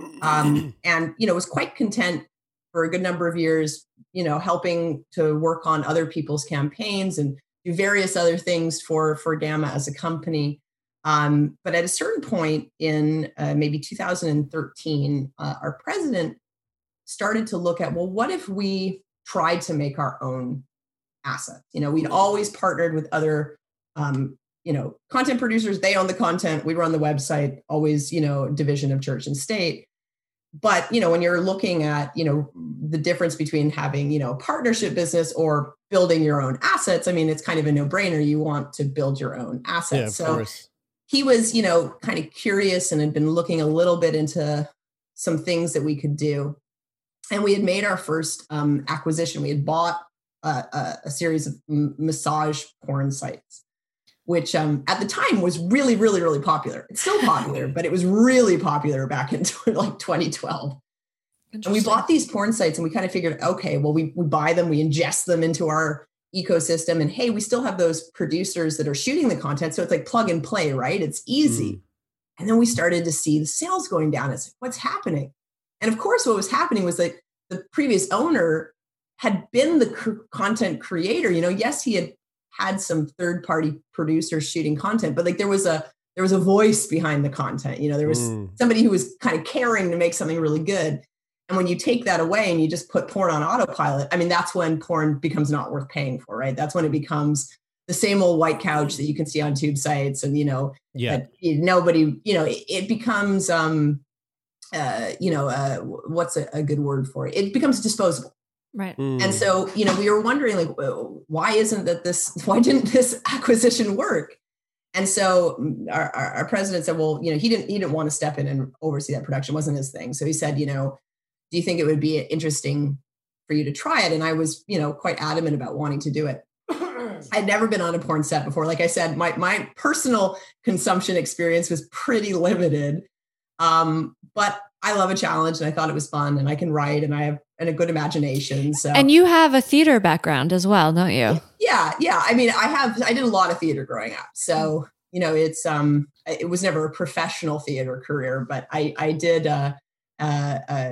Um, and, you know, was quite content for a good number of years, you know, helping to work on other people's campaigns and do various other things for, for Gamma as a company. Um, but at a certain point in uh, maybe two thousand thirteen, uh, our president started to look at, well, what if we tried to make our own assets? You know, we'd always partnered with other, um, you know, content producers. They own the content. We run the website, always, you know, division of church and state. But, you know, when you're looking at, you know, the difference between having, you know, a partnership business or building your own assets, I mean, it's kind of a no-brainer. You want to build your own assets. Yeah, of so course. He was, you know, kind of curious and had been looking a little bit into some things that we could do. And we had made our first um, acquisition. We had bought a, a, a series of m- massage porn sites, which um, at the time was really, really, really popular. It's still popular, but it was really popular back in like twenty twelve. And we bought these porn sites and we kind of figured, okay, well, we, we buy them, we ingest them into our ecosystem. And hey, we still have those producers that are shooting the content. So it's like plug and play, right? It's easy. Mm. And then we started to see the sales going down. It's like, what's happening? And of course, what was happening was that the previous owner had been the cr- content creator. You know, yes, he had had some third-party producers shooting content, but like there was a there was a voice behind the content. You know, there was mm. somebody who was kind of caring to make something really good. And when you take that away and you just put porn on autopilot, I mean, that's when porn becomes not worth paying for, right? That's when it becomes the same old white couch that you can see on tube sites, and you know, yeah, that nobody, you know, it, it becomes, um, uh, you know, uh, what's a, a good word for it? It becomes disposable. Right. Mm. And so, you know, we were wondering, like, why isn't that this, why didn't this acquisition work? And so our, our, our president said, well, you know, he didn't, he didn't want to step in and oversee that production. It wasn't his thing. So he said, you know, do you think it would be interesting for you to try it? And I was, you know, quite adamant about wanting to do it. I'd never been on a porn set before. Like I said, my, my personal consumption experience was pretty limited. Um, but I love a challenge and I thought it was fun, and I can write and I have and a good imagination. So, and you have a theater background as well, don't you? Yeah. Yeah. I mean, I have, I did a lot of theater growing up. So, you know, it's, um, it was never a professional theater career, but I, I did, uh, uh, uh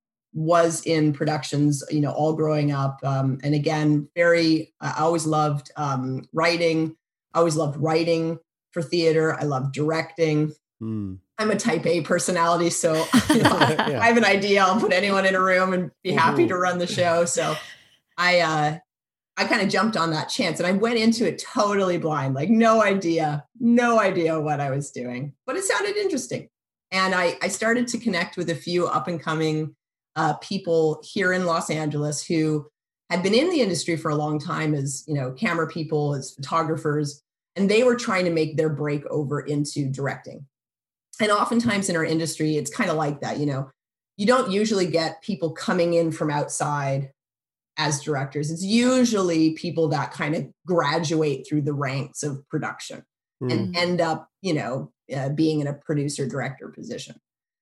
was in productions, you know, all growing up. Um, and again, very, I always loved, um, writing. I always loved writing for theater. I loved directing. Mm. I'm a type A personality. So you know, yeah. I have an idea. I'll put anyone in a room and be happy mm-hmm. to run the show. So I, uh, I kind of jumped on that chance and I went into it totally blind, like no idea, no idea what I was doing, but it sounded interesting. And I, I started to connect with a few up and coming uh, people here in Los Angeles who had been in the industry for a long time as, you know, camera people, as photographers, and they were trying to make their break over into directing. And oftentimes in our industry, it's kind of like that, you know, you don't usually get people coming in from outside as directors. It's usually people that kind of graduate through the ranks of production mm. and end up, you know, uh, being in a producer director position.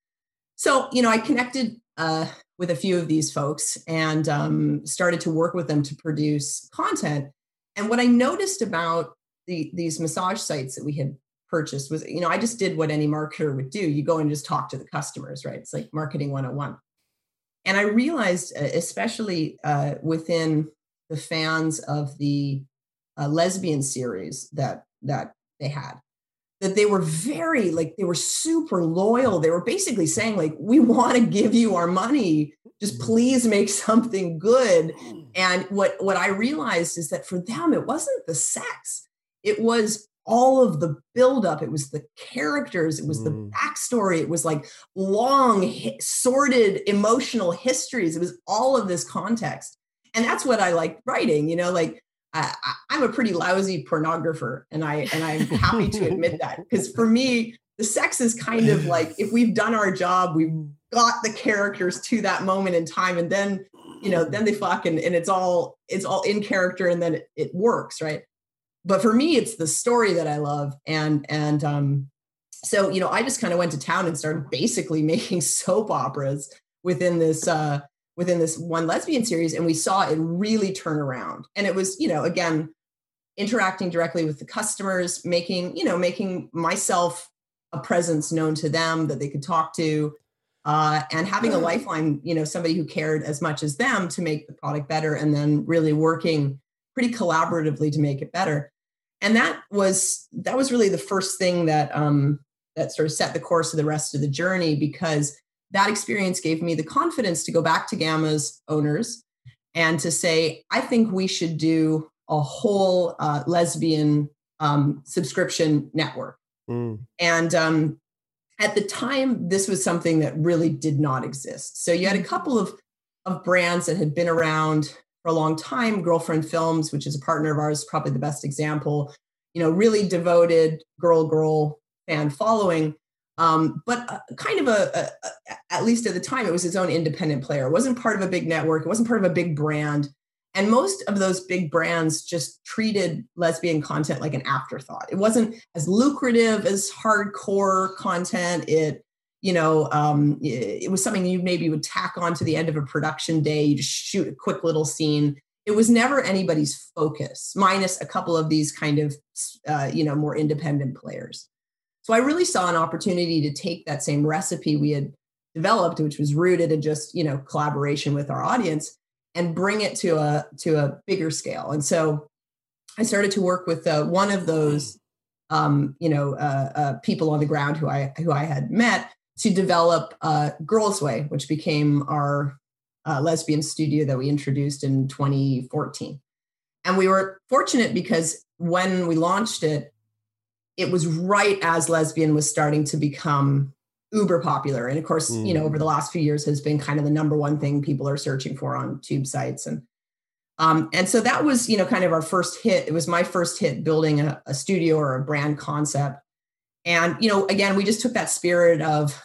So, you know, I connected uh, with a few of these folks and um, started to work with them to produce content. And what I noticed about the, these massage sites that we had purchased was, you know, I just did what any marketer would do. You go and just talk to the customers, right? It's like marketing one oh one. And I realized, especially uh, within the fans of the uh, lesbian series that that they had, that they were very, like, they were super loyal. They were basically saying, like, we want to give you our money. Just please make something good. And what, what I realized is that for them, it wasn't the sex. It was all of the buildup. It was the characters. It was mm. the backstory. It was like long, sorted emotional histories. It was all of this context. And that's what I like writing, you know, like I, I'm a pretty lousy pornographer, and I, and I'm happy to admit that, because for me, the sex is kind of like, if we've done our job, we've got the characters to that moment in time, and then, you know, then they fuck and, and it's all, it's all in character, and then it, it works. Right. But for me, it's the story that I love. And, and, um, so, you know, I just kind of went to town and started basically making soap operas within this, uh, within this one lesbian series. And we saw it really turn around. And it was, you know, again, interacting directly with the customers, making, you know, making myself a presence known to them that they could talk to, uh, and having a lifeline, you know, somebody who cared as much as them to make the product better, and then really working pretty collaboratively to make it better. And that was, that was really the first thing that, um, that sort of set the course of the rest of the journey, because that experience gave me the confidence to go back to Gamma's owners and to say, I think we should do a whole uh, lesbian um, subscription network. Mm. And um, at the time, this was something that really did not exist. So you had a couple of, of brands that had been around for a long time. Girlfriend Films, which is a partner of ours, probably the best example, you know, really devoted girl, girl fan following. Um, but uh, kind of a, a, a, at least at the time, it was its own independent player. It wasn't part of a big network. It wasn't part of a big brand. And most of those big brands just treated lesbian content like an afterthought. It wasn't as lucrative as hardcore content. It, you know, um, it, it was something you maybe would tack on to the end of a production day. You just shoot a quick little scene. It was never anybody's focus, minus a couple of these kind of, uh, you know, more independent players. So I really saw an opportunity to take that same recipe we had developed, which was rooted in just, you know, collaboration with our audience, and bring it to a to a bigger scale. And so I started to work with uh, one of those, um, you know, uh, uh, people on the ground who I who I had met to develop uh, Girls Way, which became our uh, lesbian studio that we introduced in twenty fourteen. And we were fortunate because when we launched it, it was right as lesbian was starting to become uber popular. And of course, mm. you know, over the last few years has been kind of the number one thing people are searching for on tube sites. And, um, and so that was, you know, kind of our first hit. It was my first hit building a, a studio or a brand concept. And, you know, again, we just took that spirit of,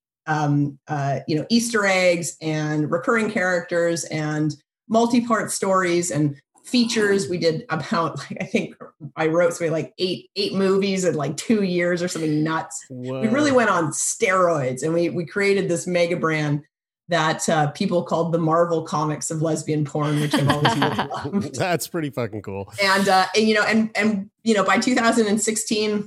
um, uh, you know, Easter eggs and recurring characters and multi-part stories and features. We did about, like, I think I wrote something like eight, eight movies in like two years or something nuts. Whoa. We really went on steroids, and we, we created this mega brand that uh, people called the Marvel Comics of lesbian porn, which I've always really loved. That's pretty fucking cool. And, uh, and, you know, and, and, you know, by two thousand sixteen,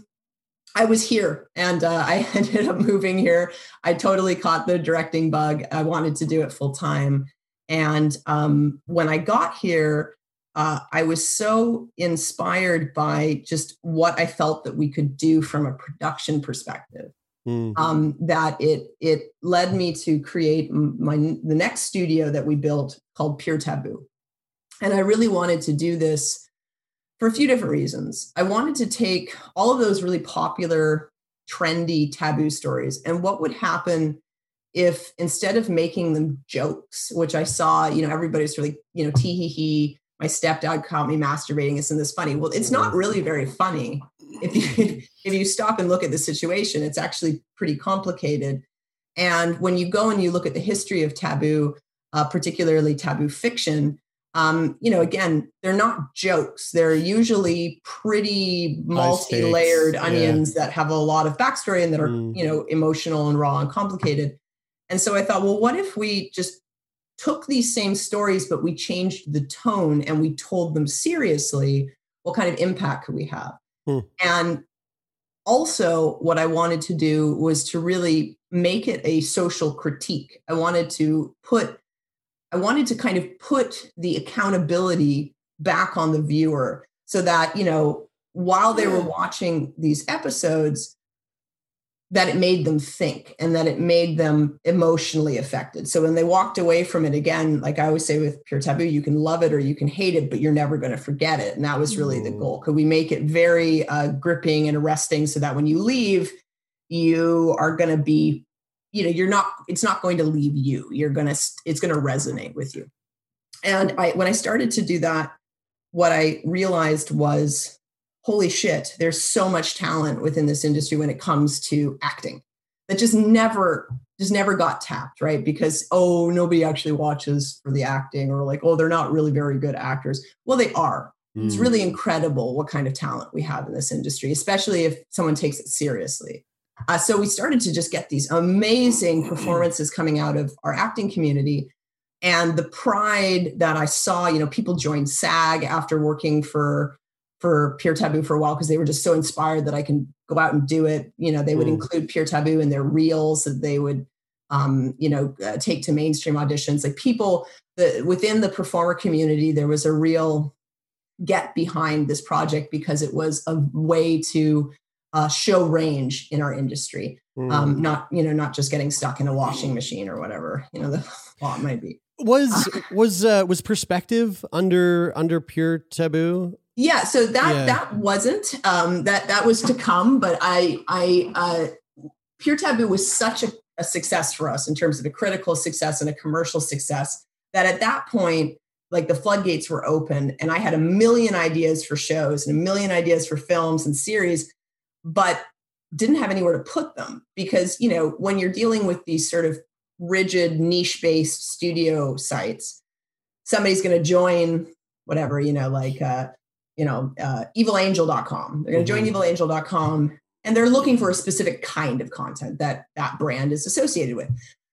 I was here, and uh, I ended up moving here. I totally caught the directing bug. I wanted to do it full time. And um, when I got here, Uh, I was so inspired by just what I felt that we could do from a production perspective, mm. um, that it it led me to create my the next studio that we built called Pure Taboo. And I really wanted to do this for a few different reasons. I wanted to take all of those really popular, trendy taboo stories, and what would happen if instead of making them jokes, which I saw, you know, everybody's really, you know, tee hee hee, my stepdad caught me masturbating. Isn't this funny? Well, it's not really very funny. if you if you stop and look at the situation, it's actually pretty complicated. And when you go and you look at the history of taboo, uh, particularly taboo fiction, um, you know, again, they're not jokes. They're usually pretty multi-layered yeah. onions that have a lot of backstory and that are, Mm. you know, emotional and raw and complicated. And so I thought, well, what if we just took these same stories, but we changed the tone and we told them seriously? What kind of impact could we have? Hmm. And also what I wanted to do was to really make it a social critique. I wanted to put, I wanted to kind of put the accountability back on the viewer so that, you know, while they were watching these episodes, that it made them think and that it made them emotionally affected. So when they walked away from it, again, like I always say with Pure Taboo, you can love it or you can hate it, but you're never going to forget it. And that was really the goal. Could we make it very uh, gripping and arresting so that when you leave, you are going to be, you know, you're not, it's not going to leave you. You're going to, it's going to resonate with you. And I, when I started to do that, what I realized was, holy shit, there's so much talent within this industry when it comes to acting that just never, just never got tapped, right? Because, oh, nobody actually watches for the acting, or like, oh, they're not really very good actors. Well, they are. Mm. It's really incredible what kind of talent we have in this industry, especially if someone takes it seriously. Uh, so we started to just get these amazing performances coming out of our acting community. And the pride that I saw, you know, people joined SAG after working for for Pure Taboo for a while because they were just so inspired that I can go out and do it. You know, they would mm. include Pure Taboo in their reels that they would, um, you know, uh, take to mainstream auditions. Like people the, within the performer community, there was a real get behind this project because it was a way to uh, show range in our industry. Mm. Um, not, you know, not just getting stuck in a washing machine or whatever, you know, the thought might be. Was, was, uh, was Perspective under, under Pure Taboo? Yeah, so that yeah. that wasn't um, that that was to come, but I I uh, Pure Taboo was such a, a success for us in terms of a critical success and a commercial success that at that point, like the floodgates were open, and I had a million ideas for shows and a million ideas for films and series, but didn't have anywhere to put them because you know when you're dealing with these sort of rigid niche-based studio sites, somebody's going to join whatever you know like. Uh, you know, uh, evil angel dot com. They're going to join mm-hmm. evil angel dot com and they're looking for a specific kind of content that that brand is associated with.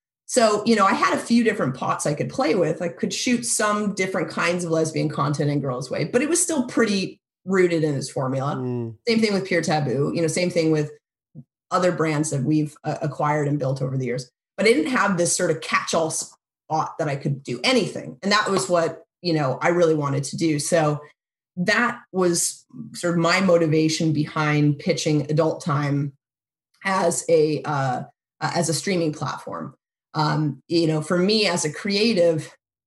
So, you know, I had a few different pots I could play with. I could shoot some different kinds of lesbian content in Girls Way, but it was still pretty rooted in its formula. Mm. Same thing with Pure Taboo, you know, same thing with other brands that we've uh, acquired and built over the years. But I didn't have this sort of catch-all spot that I could do anything. And that was what, you know, I really wanted to do. So that was sort of my motivation behind pitching Adult Time as a uh, as a streaming platform. Um, you know, for me as a creative,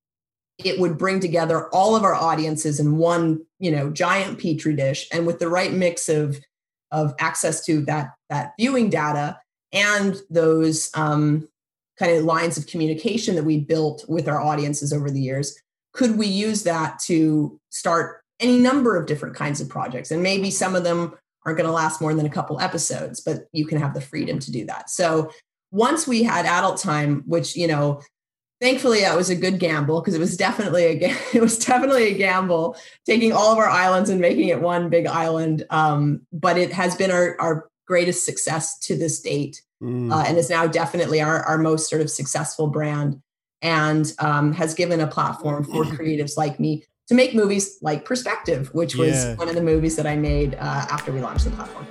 it would bring together all of our audiences in one, you know, giant petri dish, and with the right mix of of access to that that viewing data and those um, kind of lines of communication that we built with our audiences over the years, could we use that to start any number of different kinds of projects? And maybe some of them aren't going to last more than a couple episodes, but you can have the freedom to do that. So once we had Adult Time, which, you know, thankfully that was a good gamble because it was definitely a, it was definitely a gamble taking all of our islands and making it one big island. Um, but it has been our, our greatest success to this date. Mm. Uh, and is now definitely our, our most sort of successful brand, and um, has given a platform for creatives like me to make movies like Perspective, which was yeah. one of the movies that I made uh, after we launched the platform.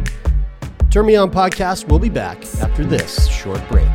Turn Me On Podcast will be back after this short break.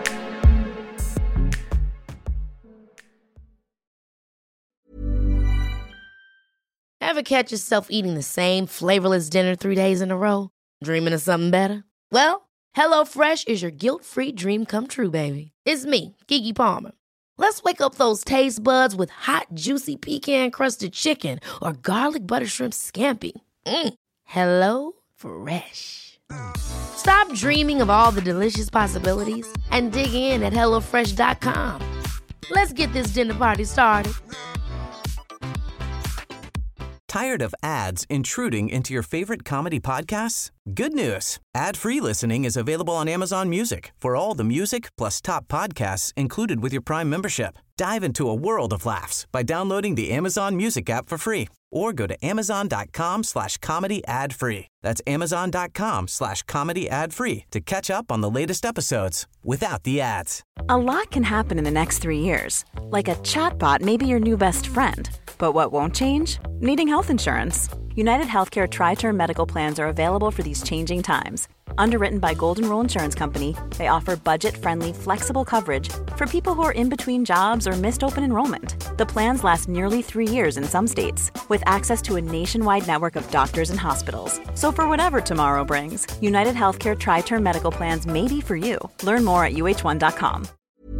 Ever catch yourself eating the same flavorless dinner three days in a row? Dreaming of something better? Well, HelloFresh is your guilt-free dream come true, baby. It's me, Keke Palmer. Let's wake up those taste buds with hot, juicy pecan-crusted chicken or garlic butter shrimp scampi. Mm. Hello Fresh. Stop dreaming of all the delicious possibilities and dig in at hello fresh dot com. Let's get this dinner party started. Tired of ads intruding into your favorite comedy podcasts? Good news. Ad-free listening is available on Amazon Music for all the music plus top podcasts included with your Prime membership. Dive into a world of laughs by downloading the Amazon Music app for free or go to amazon.com slash comedy ad free. That's amazon.com slash comedy ad free to catch up on the latest episodes without the ads. A lot can happen in the next three years. Like a chatbot may be your new best friend. But what won't change? Needing health insurance. United Healthcare Tri-Term Medical Plans are available for these changing times. Underwritten by Golden Rule Insurance Company, they offer budget-friendly, flexible coverage for people who are in between jobs or missed open enrollment. The plans last nearly three years in some states, with access to a nationwide network of doctors and hospitals. So for whatever tomorrow brings, United Healthcare Tri-Term Medical Plans may be for you. Learn more at U H one dot com.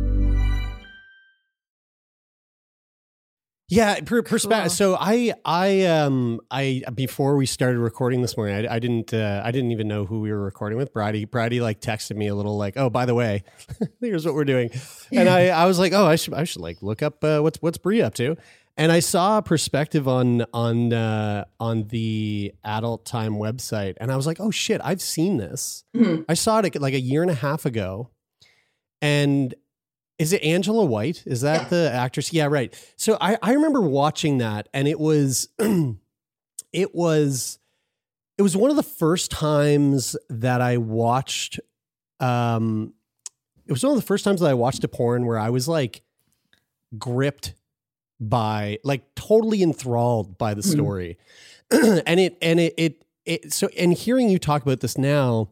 Yeah, per, perspe- cool. So I, I, um, I before we started recording this morning, I, I didn't, uh, I didn't even know who we were recording with. Brady, Brady, like texted me a little, like, oh, by the way, here's what we're doing, and I, I was like, oh, I should, I should like look up uh, what's what's Brie up to, and I saw a perspective on on uh, on the Adult Time website, and I was like, oh shit, I've seen this. Mm-hmm. I saw it like a year and a half ago, and. Is it Angela White? Is that yeah. the actress? Yeah, right. So I, I remember watching that, and it was, it was, it was one of the first times that I watched. Um, it was one of the first times that I watched a porn where I was like gripped by, like, totally enthralled by the story, mm. and it and it it it. So, and hearing you talk about this now.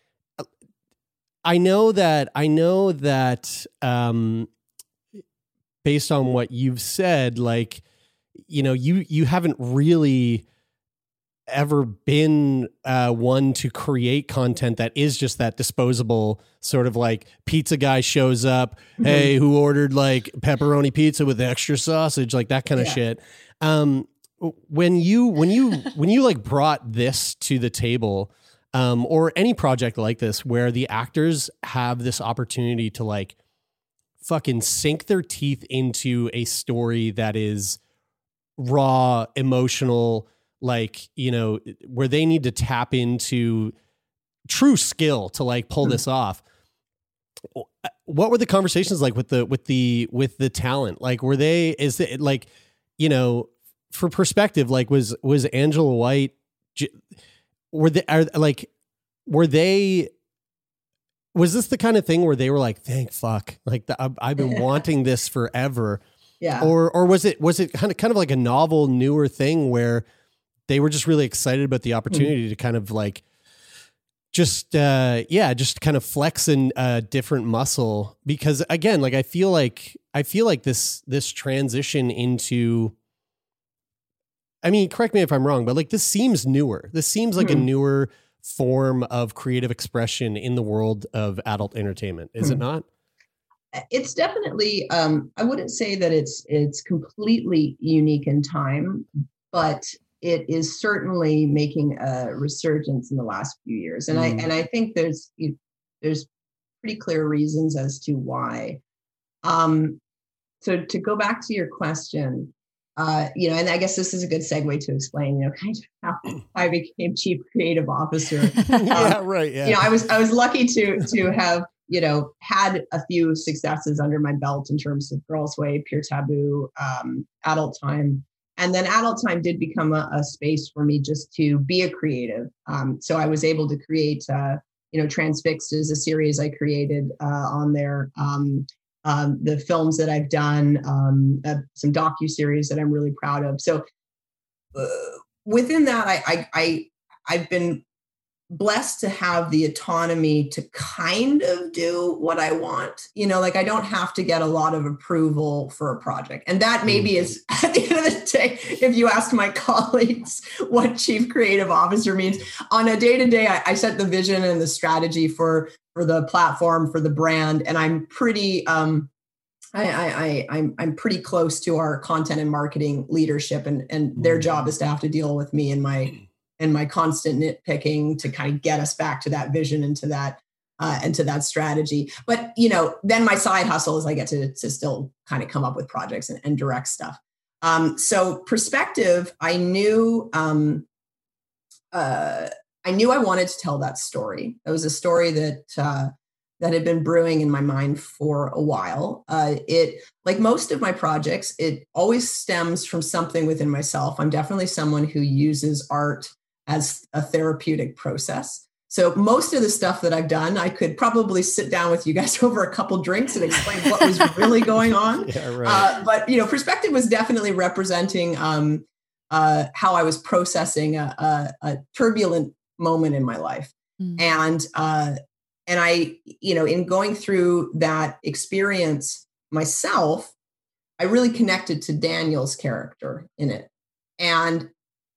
I know that I know that um, based on what you've said, like, you know, you you haven't really ever been uh, one to create content that is just that disposable sort of like pizza guy shows up. Mm-hmm. Hey, who ordered like pepperoni pizza with extra sausage, like that kind of yeah. shit. Um, when you when you when you like brought this to the table. Um, or any project like this where the actors have this opportunity to like fucking sink their teeth into a story that is raw, emotional, like, you know, where they need to tap into true skill to like pull mm-hmm. this off. What were the conversations like with the, with the, with the talent? Like, were they, is it like, you know, for perspective, like was, was Angela White, were they are like, were they, was this the kind of thing where they were like, thank fuck, like the, I've, I've been wanting this forever. Yeah. Or, or was it, was it kind of, kind of like a novel, newer thing where they were just really excited about the opportunity mm. to kind of like, just, uh, yeah, just kind of flex in a different muscle? Because again, like, I feel like, I feel like this, this transition into, I mean, correct me if I'm wrong, but like this seems newer. This seems like mm. a newer form of creative expression in the world of adult entertainment. Is mm. it not? It's definitely, um, I wouldn't say that it's, it's completely unique in time, but it is certainly making a resurgence in the last few years. And mm. I, and I think there's, there's pretty clear reasons as to why. Um, so to go back to your question, Uh, you know, and I guess this is a good segue to explain, you know, kind of how I became chief creative officer. Um, yeah, right. Yeah. You know, I was I was lucky to to have, you know, had a few successes under my belt in terms of Girls Way, Pure Taboo, um, Adult Time, and then Adult Time did become a, a space for me just to be a creative. Um, so I was able to create, uh, you know, Transfixed is a series I created uh, on there. Um, Um, the films that I've done, um, uh, some docuseries that I'm really proud of. So uh, within that, I, I, I, I've been blessed to have the autonomy to kind of do what I want. You know, like I don't have to get a lot of approval for a project. And that maybe is, at the end of the day, if you ask my colleagues what chief creative officer means, on a day-to-day, I, I set the vision and the strategy for for the platform, for the brand. And I'm pretty, um, I, I, I, I'm, I'm pretty close to our content and marketing leadership, and, and their job is to have to deal with me and my, and my constant nitpicking to kind of get us back to that vision and to that, uh, and to that strategy. But, you know, then my side hustle is I get to, to still kind of come up with projects and, and direct stuff. Um, so Perspective, I knew, um, uh, I knew I wanted to tell that story. It was a story that, uh, that had been brewing in my mind for a while. Uh, it, like most of my projects, it always stems from something within myself. I'm definitely someone who uses art as a therapeutic process. So most of the stuff that I've done, I could probably sit down with you guys over a couple drinks and explain what was really going on. Yeah, right. Uh, but, you know, Perspective was definitely representing um, uh, how I was processing a, a, a turbulent moment in my life. Mm. And, uh, And I, you know, in going through that experience myself, I really connected to Daniel's character in it. And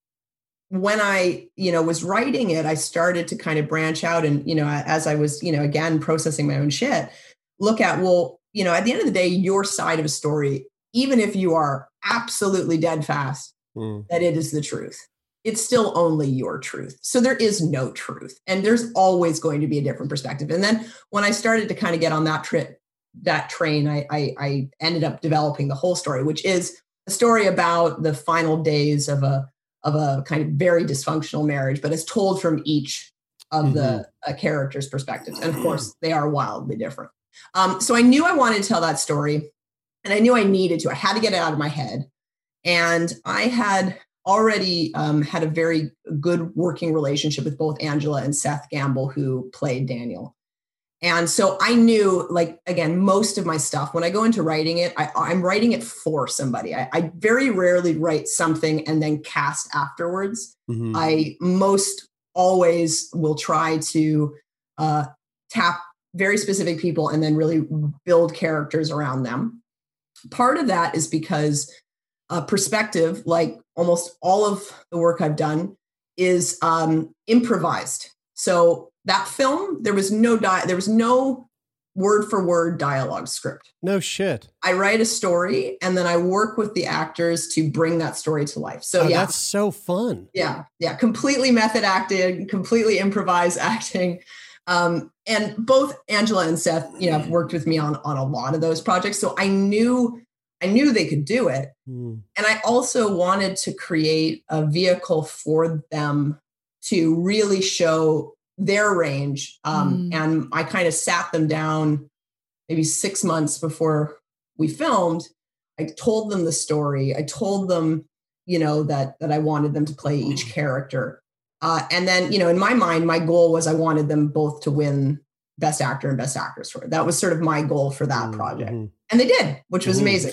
when I, you know, was writing it, I started to kind of branch out and, you know, as I was, you know, again, processing my own shit, look at, well, you know, at the end of the day, your side of a story, even if you are absolutely dead fast, mm. that it is the truth. It's still only your truth. So there is no truth. And there's always going to be a different perspective. And then when I started to kind of get on that trip, that train, I, I, I ended up developing the whole story, which is a story about the final days of a, of a kind of very dysfunctional marriage, but it's told from each of mm-hmm. the uh, characters' perspectives. And of course, they are wildly different. Um, so I knew I wanted to tell that story, and I knew I needed to. I had to get it out of my head. And I had already um, had a very good working relationship with both Angela and Seth Gamble, who played Daniel. And so I knew, like, again, most of my stuff, when I go into writing it, I, I'm writing it for somebody. I, I very rarely write something and then cast afterwards. Mm-hmm. I most always will try to uh, tap very specific people and then really build characters around them. Part of that is because uh, Perspective, like almost all of the work I've done, is um, improvised. So that film, there was no di- there was no word for word dialogue script. No shit. I write a story and then I work with the actors to bring that story to life. So oh, yeah, that's so fun. Yeah, yeah, completely method acted, completely improvised acting. Um, and both Angela and Seth, you know, have worked with me on on a lot of those projects. So I knew I knew they could do it. Mm. And I also wanted to create a vehicle for them to really show their range. Um, mm. And I kind of sat them down maybe six months before we filmed. I told them the story. I told them, you know, that, that I wanted them to play each character. Uh, and then, you know, in my mind, my goal was I wanted them both to win Best Actor and Best Actress for it. That was sort of my goal for that mm-hmm. project. And they did, which was mm-hmm. amazing.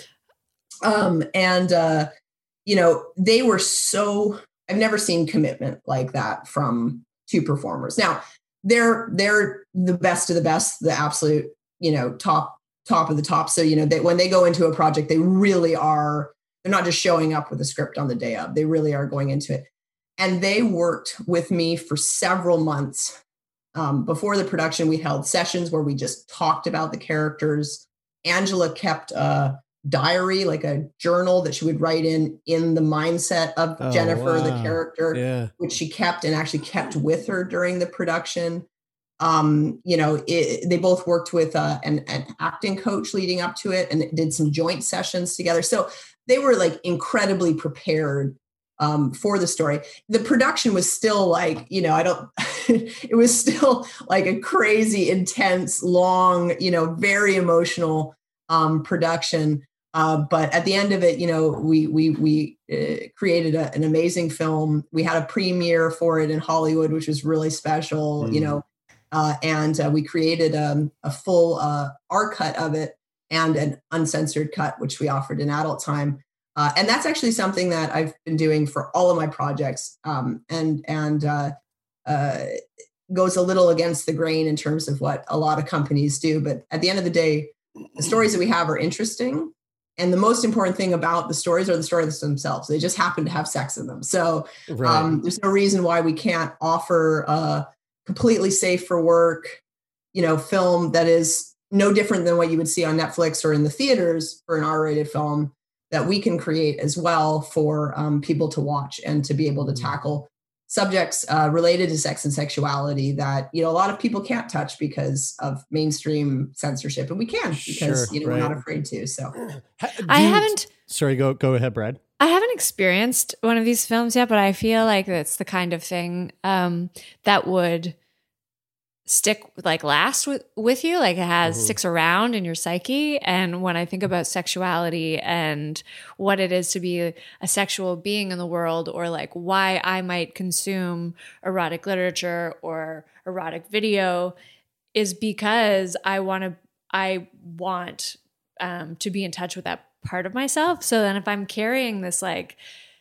Um, and, uh, you know, they were so, I've never seen commitment like that from two performers. Now, they're they're the best of the best, the absolute, you know, top top of the top. So, you know, they, when they go into a project, they really are, they're not just showing up with a script on the day of, they really are going into it. And they worked with me for several months. Um, before the production, we held sessions where we just talked about the characters. Angela kept a diary, like a journal that she would write in, in the mindset of oh, Jennifer, wow. the character, yeah. which she kept and actually kept with her during the production. Um, you know, it, they both worked with uh, an, an acting coach leading up to it and did some joint sessions together. So they were like incredibly prepared um, for the story. The production was still like, you know, I don't, it was still like a crazy, intense, long, you know, very emotional um, production. Uh, but at the end of it, you know, we we we uh, created a, an amazing film. We had a premiere for it in Hollywood, which was really special, mm. you know, uh, and uh, we created um, a full uh, R cut of it and an uncensored cut, which we offered in adult time. Uh, and that's actually something that I've been doing for all of my projects, um, and and uh, uh, goes a little against the grain in terms of what a lot of companies do. But at the end of the day, the stories that we have are interesting. And the most important thing about the stories are the stories themselves. They just happen to have sex in them. So right. um, there's no reason why we can't offer a completely safe for work, you know, film that is no different than what you would see on Netflix or in the theaters for an R-rated film that we can create as well for um, people to watch and to be able to tackle subjects uh, related to sex and sexuality that, you know, a lot of people can't touch because of mainstream censorship. And we can because, sure, you know, right. we're not afraid to. So I haven't. Sorry, go go ahead, Brad. I haven't experienced one of these films yet, but I feel like it's the kind of thing um, that would stick, like last with, with you, like it has mm-hmm. sticks around in your psyche. And when I think about sexuality and what it is to be a, a sexual being in the world, or like why I might consume erotic literature or erotic video, is because I want to, I want um, to be in touch with that part of myself. So then if I'm carrying this like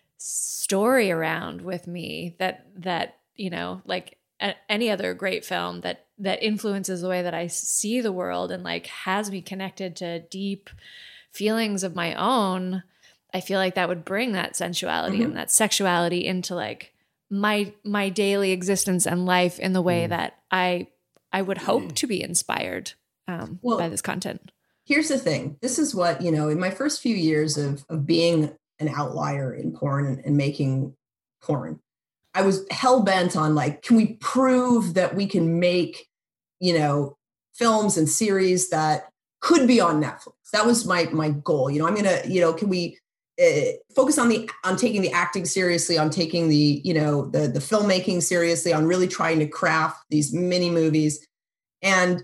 story around with me that, that, you know, like a, any other great film that, that influences the way that I see the world and like has me connected to deep feelings of my own, I feel like that would bring that sensuality mm-hmm. and that sexuality into like my, my daily existence and life in the way mm. that I, I would hope to be inspired um, well, by this content. Here's the thing. This is what, you know, in my first few years of, of being an outlier in porn and, and making porn, I was hell bent on like, can we prove that we can make, you know, films and series that could be on Netflix? That was my, my goal. You know, I'm going to, you know, can we uh, focus on the, on taking the acting seriously, on taking the, you know, the, the filmmaking seriously, on really trying to craft these mini movies. And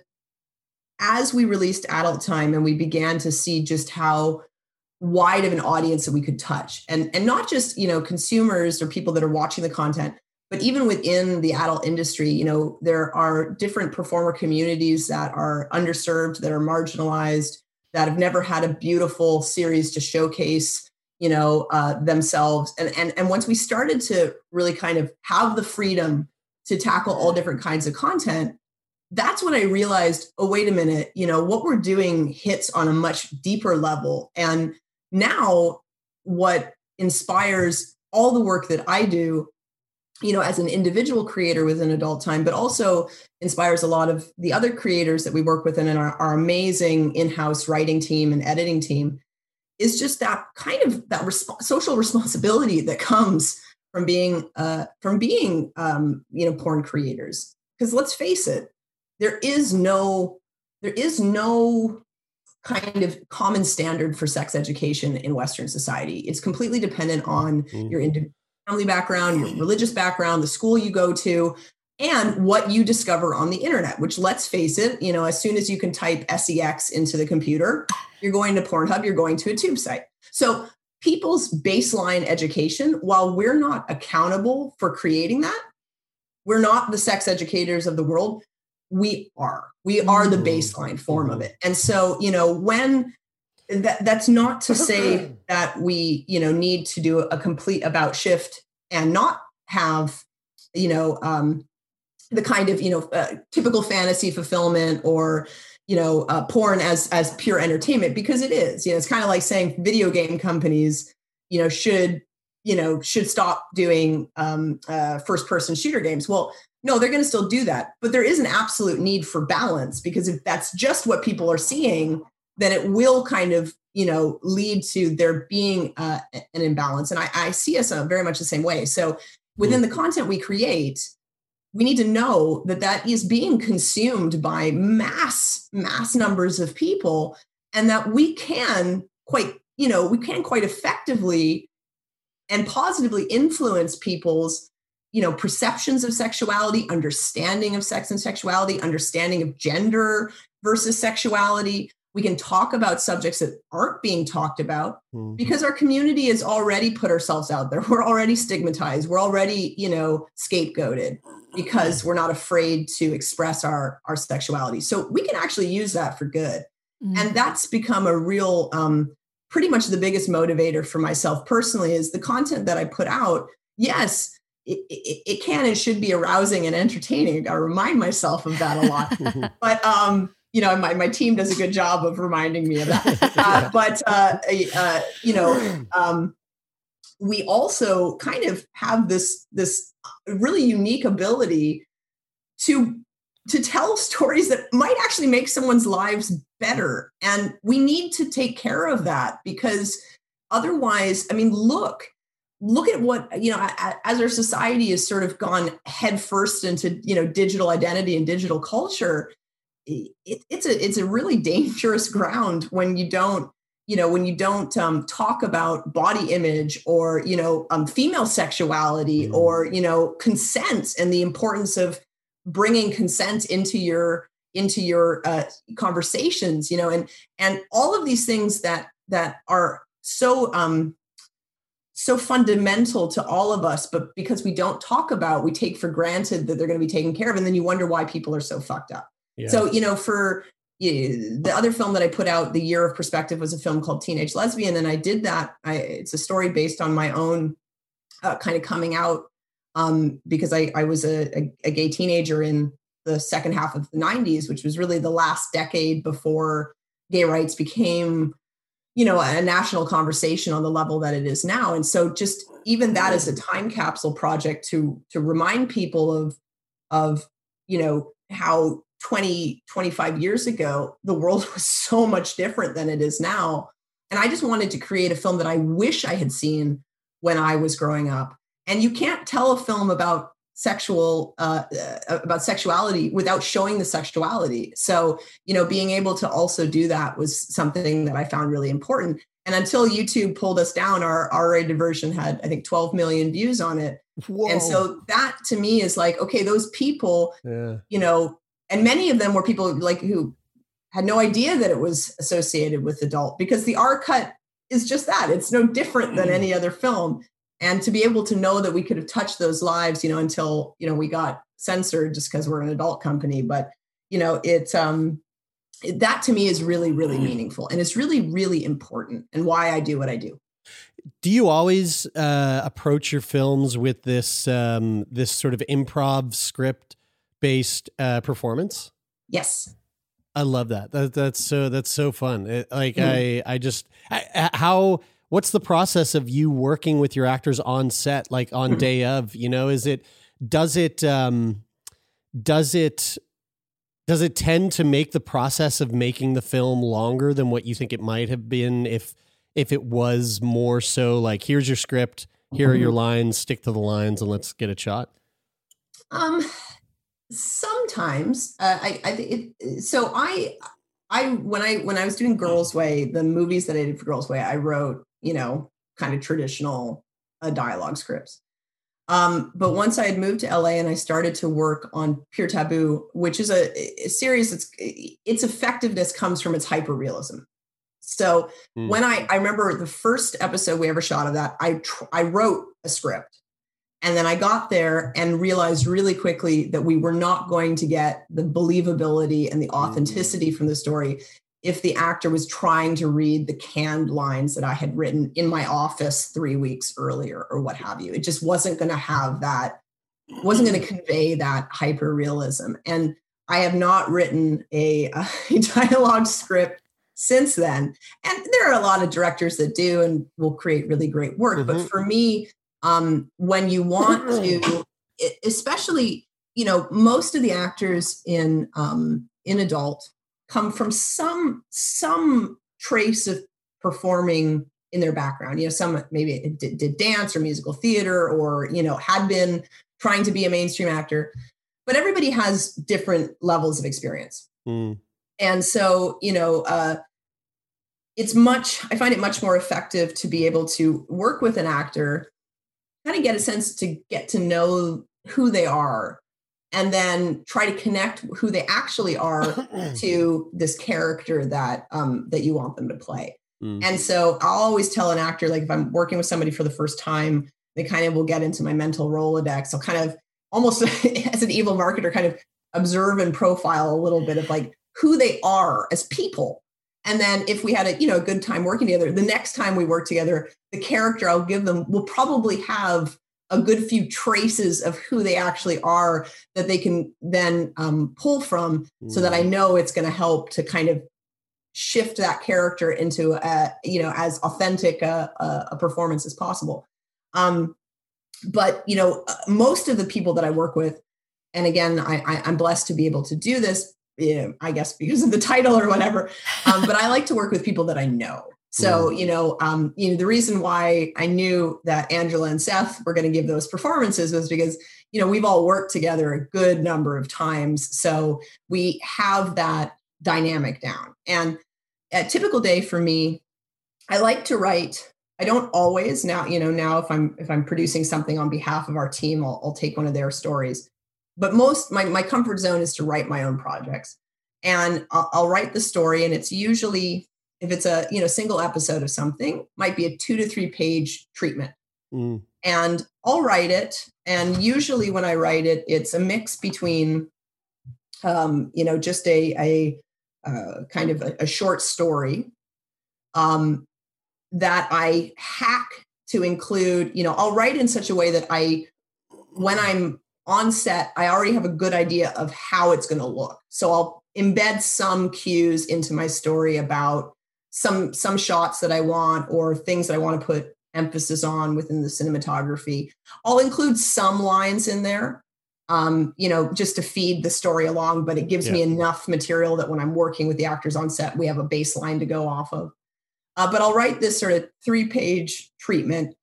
as we released Adult Time and we began to see just how wide of an audience that we could touch, and, and not just, you know, consumers or people that are watching the content, but even within the adult industry, you know, there are different performer communities that are underserved, that are marginalized, that have never had a beautiful series to showcase, you know, uh, themselves. And, and, and once we started to really kind of have the freedom to tackle all different kinds of content, that's when I realized, oh, wait a minute, you know, what we're doing hits on a much deeper level. And now what inspires all the work that I do, you know, as an individual creator within Adult Time, but also inspires a lot of the other creators that we work with in our, our amazing in-house writing team and editing team, is just that kind of that resp- social responsibility that comes from being, uh, from being, um, you know, porn creators. Because let's face it, There is no, there is no kind of common standard for sex education in Western society. It's completely dependent on mm. your family background, your religious background, the school you go to, and what you discover on the internet, which, let's face it, you know, as soon as you can type sex into the computer, you're going to Pornhub, you're going to a tube site. So people's baseline education, while we're not accountable for creating that, we're not the sex educators of the world. We are, we are the baseline form of it. And so, you know, when that, that's not to say that we, you know, need to do a complete about shift and not have, you know, um, the kind of, you know, uh, typical fantasy fulfillment or, you know, uh, porn as, as pure entertainment, because it is, you know, it's kind of like saying video game companies, you know, should, you know, should stop doing um, uh, first person shooter games. Well, no, they're going to still do that. But there is an absolute need for balance, because if that's just what people are seeing, then it will kind of, you know, lead to there being uh, an imbalance. And I, I see us uh, very much the same way. So within the content we create, we need to know that that is being consumed by mass, mass numbers of people, and that we can quite, you know, we can quite effectively and positively influence people's, you know, perceptions of sexuality, understanding of sex and sexuality, understanding of gender versus sexuality. We can talk about subjects that aren't being talked about mm-hmm. because our community has already put ourselves out there. We're already stigmatized. We're already, you know, scapegoated because we're not afraid to express our, our sexuality. So we can actually use that for good. Mm-hmm. And that's become a real, um, pretty much the biggest motivator for myself personally, is the content that I put out. Yes, It, it, it can and should be arousing and entertaining. I remind myself of that a lot. But, um, you know, my, my team does a good job of reminding me of that. Uh, but, uh, uh, you know, um, we also kind of have this, this really unique ability to, to tell stories that might actually make someone's lives better. And we need to take care of that, because otherwise, I mean, look, Look at what, you know, as our society has sort of gone headfirst into, you know, digital identity and digital culture, it, it's a it's a really dangerous ground when you don't, you know, when you don't um, talk about body image or, you know, um, female sexuality mm. or, you know, consent and the importance of bringing consent into your into your uh, conversations, you know, and and all of these things that that are so um, so fundamental to all of us, but because we don't talk about, we take for granted that they're going to be taken care of, and then you wonder why people are so fucked up. Yeah. So, you know, for you, the other film that I put out, The Year of Perspective, was a film called Teenage Lesbian, and I did that. I, it's a story based on my own uh, kind of coming out um, because I, I was a, a, a gay teenager in the second half of the nineties, which was really the last decade before gay rights became, you know, a national conversation on the level that it is now. And so just even that as a time capsule project to, to remind people of, of, you know, how twenty, twenty-five years ago, the world was so much different than it is now. And I just wanted to create a film that I wish I had seen when I was growing up. And you can't tell a film about sexual, uh, uh, about sexuality without showing the sexuality. So, you know, being able to also do that was something that I found really important. And until YouTube pulled us down, our R-rated version had, I think, twelve million views on it. Whoa. And so that to me is like, okay, those people, yeah. you know, and many of them were people like who had no idea that it was associated with adult, because the R cut is just that. It's no different than any other film. And to be able to know that we could have touched those lives, you know, until, you know, we got censored just because we're an adult company. But, you know, it's, um, it, that to me is really, really meaningful. And it's really, really important, and why I do what I do. Do you always uh, approach your films with this, um, this sort of improv script based uh, performance? Yes. I love that. that that's so, that's so fun. It, like mm. I, I just, I, how, what's the process of you working with your actors on set, like on day of, you know, is it, does it, um, does it, does it tend to make the process of making the film longer than what you think it might have been if, if it was more so like, here's your script, here are your lines, stick to the lines and let's get a shot? Um, sometimes, uh, I, I think it, so I, I, when I, when I was doing Girls Way, the movies that I did for Girls Way, I wrote, you know, kind of traditional uh, dialogue scripts. Um, but once I had moved to L A and I started to work on Pure Taboo, which is a, a series that's, its effectiveness comes from its hyperrealism. So mm. when I, I remember the first episode we ever shot of that, I, tr- I wrote a script, and then I got there and realized really quickly that we were not going to get the believability and the authenticity mm. from the story if the actor was trying to read the canned lines that I had written in my office three weeks earlier or what have you. It just wasn't going to have that, wasn't going to convey that hyper realism. And I have not written a, a dialogue script since then. And there are a lot of directors that do and will create really great work. Mm-hmm. But for me, um, when you want to, especially, you know, most of the actors in, um, in adult come from some some trace of performing in their background. You know, some maybe did, did dance or musical theater, or, you know, had been trying to be a mainstream actor, but everybody has different levels of experience. Mm. And so, you know, uh, it's much, I find it much more effective to be able to work with an actor, kind of get a sense to get to know who they are, and then try to connect who they actually are to this character that um, that you want them to play. Mm. And so I'll always tell an actor, like if I'm working with somebody for the first time, they kind of will get into my mental Rolodex. I'll kind of almost as an evil marketer, kind of observe and profile a little bit of like who they are as people. And then if we had a, you know, a good time working together, the next time we work together, the character I'll give them will probably have a good few traces of who they actually are that they can then um, pull from, mm. so that I know it's going to help to kind of shift that character into a, you know, as authentic a, a, a performance as possible. Um, but, you know, most of the people that I work with, and again, I, I, I'm blessed to be able to do this, you know, I guess because of the title or whatever, um, but I like to work with people that I know. So, you know, um, you know, the reason why I knew that Angela and Seth were going to give those performances was because, you know, we've all worked together a good number of times. So we have that dynamic down. And a typical day for me I like to write. I don't always now, you know, now if I'm if I'm producing something on behalf of our team, I'll, I'll take one of their stories. But most my my comfort zone is to write my own projects, and I'll, I'll write the story, and it's usually, if it's a you know single episode of something, might be a two to three page treatment, mm. and I'll write it. And usually when I write it, it's a mix between, um, you know, just a a uh, kind of a, a short story. Um, that I hack to include, you know, I'll write in such a way that I, when I'm on set, I already have a good idea of how it's going to look. So I'll embed some cues into my story about some, some shots that I want or things that I want to put emphasis on within the cinematography. I'll include some lines in there, um, you know, just to feed the story along, but it gives yeah. me enough material that when I'm working with the actors on set, we have a baseline to go off of. Uh, but I'll write this sort of three-page treatment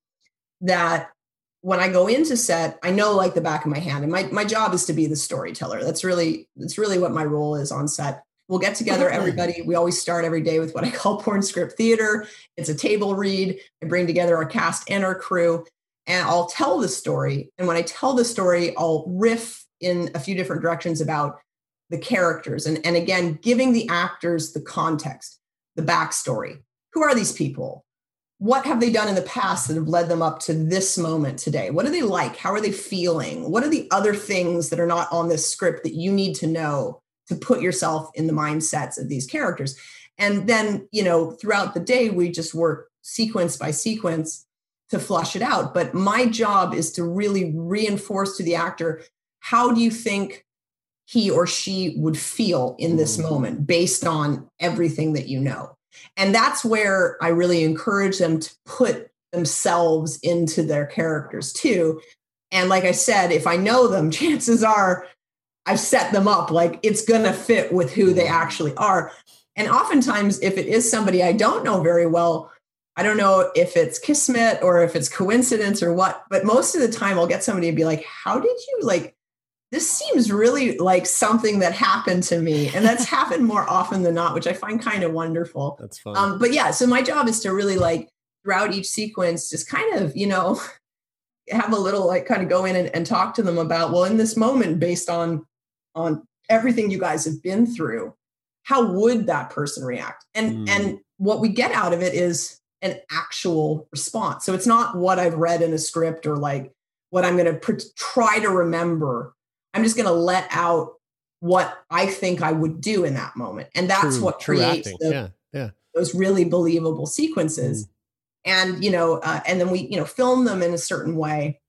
that when I go into set, I know like the back of my hand. And my, my job is to be the storyteller. That's really, that's really what my role is on set. We'll get together, everybody. We always start every day with what I call porn script theater. It's a table read. I bring together our cast and our crew, and I'll tell the story. And when I tell the story, I'll riff in a few different directions about the characters. And, and again, giving the actors the context, the backstory. Who are these people? What have they done in the past that have led them up to this moment today? What are they like? How are they feeling? What are the other things that are not on this script that you need to know to put yourself in the mindsets of these characters? And then, you know, throughout the day, we just work sequence by sequence to flush it out. But my job is to really reinforce to the actor, how do you think he or she would feel in this moment based on everything that you know? And that's where I really encourage them to put themselves into their characters too. And like I said, if I know them, chances are I've set them up like it's going to fit with who they actually are. And oftentimes, if it is somebody I don't know very well, I don't know if it's kismet or if it's coincidence or what, but most of the time I'll get somebody and be like, how did you like, this seems really like something that happened to me. And that's happened more often than not, which I find kind of wonderful. That's fun. Um, but yeah, so my job is to really like throughout each sequence, just kind of, you know, have a little like kind of go in and, and talk to them about, well, in this moment, based on, on everything you guys have been through, how would that person react? And, mm. and what we get out of it is an actual response. So it's not what I've read in a script or like what I'm going to pr- try to remember. I'm just going to let out what I think I would do in that moment. And that's true, what creates the, yeah, yeah. those really believable sequences. Mm. And, you know, uh, and then we, you know, film them in a certain way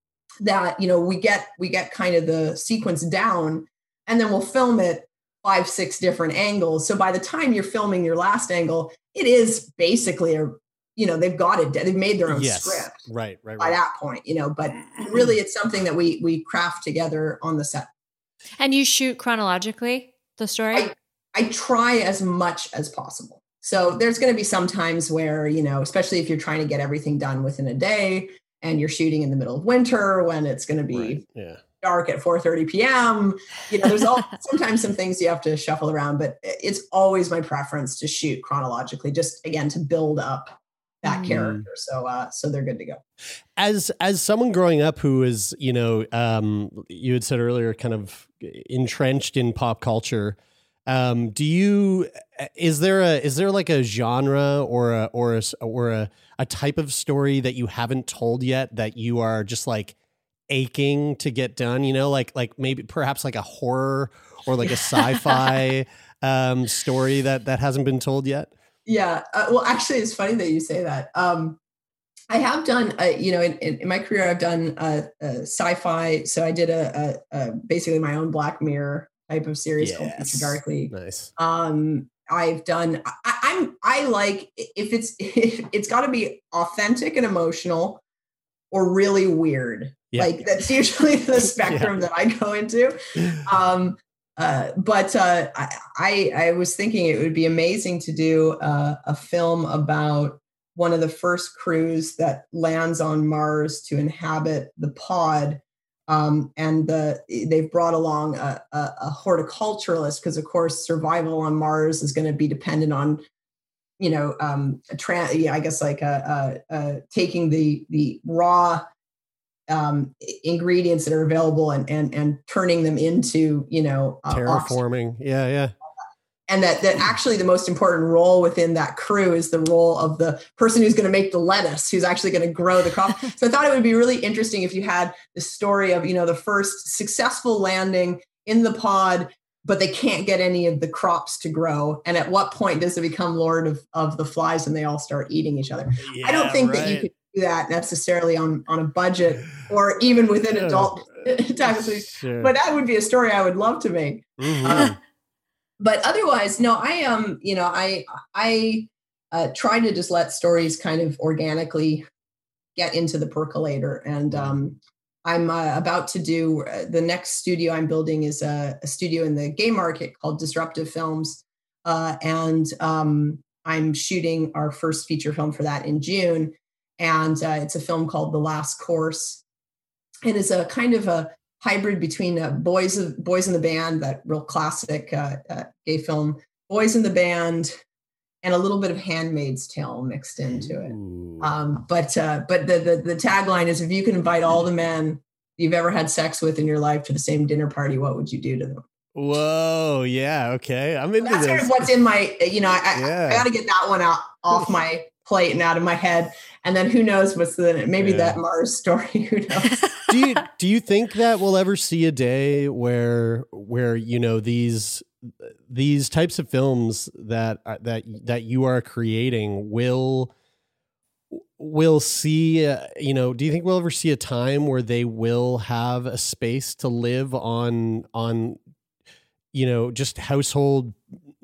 that, you know, we get, we get kind of the sequence down, and then we'll film it five, six different angles. So by the time you're filming your last angle, it is basically a, you know, they've got it, they've made their own yes. script right, right, right. by that point, you know, but really it's something that we, we craft together on the set. And you shoot chronologically the story? I, I try as much as possible. So there's going to be some times where, you know, especially if you're trying to get everything done within a day and you're shooting in the middle of winter when it's going to be right. yeah. dark at four thirty p.m. You know, there's all sometimes some things you have to shuffle around, but it's always my preference to shoot chronologically, just again, to build up that mm. character. So, uh, so they're good to go. As, as someone growing up who is, you know, um, you had said earlier, kind of entrenched in pop culture, um, do you, is there a, is there like a genre or a, or a, or a, a type of story that you haven't told yet that you are just like aching to get done, you know, like, like maybe perhaps like a horror or like a sci-fi, um, story that, that hasn't been told yet? Yeah. Uh, well, actually, it's funny that you say that. Um, I have done, uh, you know, in, in my career, I've done uh, uh, sci-fi. So I did a, a, a basically my own Black Mirror type of series yes. called Future Darkly. Nice. Um, I've done. I, I'm. I like if it's if it's got to be authentic and emotional, or really weird. Yeah. Like that's usually the spectrum yeah. that I go into. Um, Uh, but uh, I, I was thinking it would be amazing to do uh, a film about one of the first crews that lands on Mars to inhabit the pod. Um, and the, they've brought along a, a, a horticulturalist because, of course, survival on Mars is going to be dependent on you know, um, a tra- yeah, I guess like uh, uh, uh, taking the the raw um, ingredients that are available and and and turning them into, you know, uh, terraforming. Oxygen. Yeah, yeah. And that that actually the most important role within that crew is the role of the person who's going to make the lettuce, who's actually going to grow the crop. So I thought it would be really interesting if you had the story of, you know, the first successful landing in the pod, but they can't get any of the crops to grow. And at what point does it become Lord of, of the Flies and they all start eating each other? Yeah, I don't think right. that you could do that necessarily on, on a budget or even within adult time. Sure. But that would be a story I would love to make. Mm-hmm. Uh, but otherwise, no, I um, you know, I I uh, try to just let stories kind of organically get into the percolator. And um, I'm uh, about to do uh, the next studio I'm building is a, a studio in the gay market called Disruptive Films. Uh, and um, I'm shooting our first feature film for that in June. And uh, it's a film called The Last Course. And it's a kind of a hybrid between uh, Boys of Boys in the Band, that real classic uh, uh, gay film, Boys in the Band, and a little bit of Handmaid's Tale mixed into it. Um, but uh, but the, the the tagline is, if you can invite all the men you've ever had sex with in your life to the same dinner party, what would you do to them? Whoa, yeah, okay. I'm into That's this. kind of what's in my, you know, I, yeah. I, I got to get that one out off my plate and out of my head. And then who knows what's the, maybe yeah. that Mars story, who knows? do you do you think that we'll ever see a day where where you know these these types of films that that that you are creating will will see uh, you know do you think we'll ever see a time where they will have a space to live on on you know just household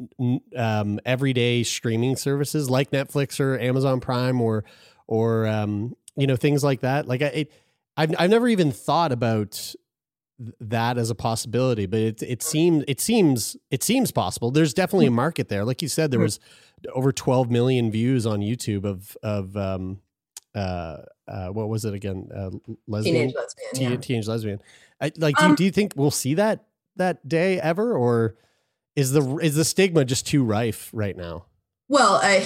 um everyday streaming services like Netflix or Amazon Prime or or um you know things like that? Like I it, I've I've never even thought about that as a possibility, but it it seems it seems it seems possible. There's definitely a market there. Like you said, there was over twelve million views on YouTube of of um uh uh what was it again? Uh, lesbian, teenage lesbian, teen, yeah. teenage lesbian. I, like, do, um, you, do you think we'll see that that day ever, or is the is the stigma just too rife right now? Well, I.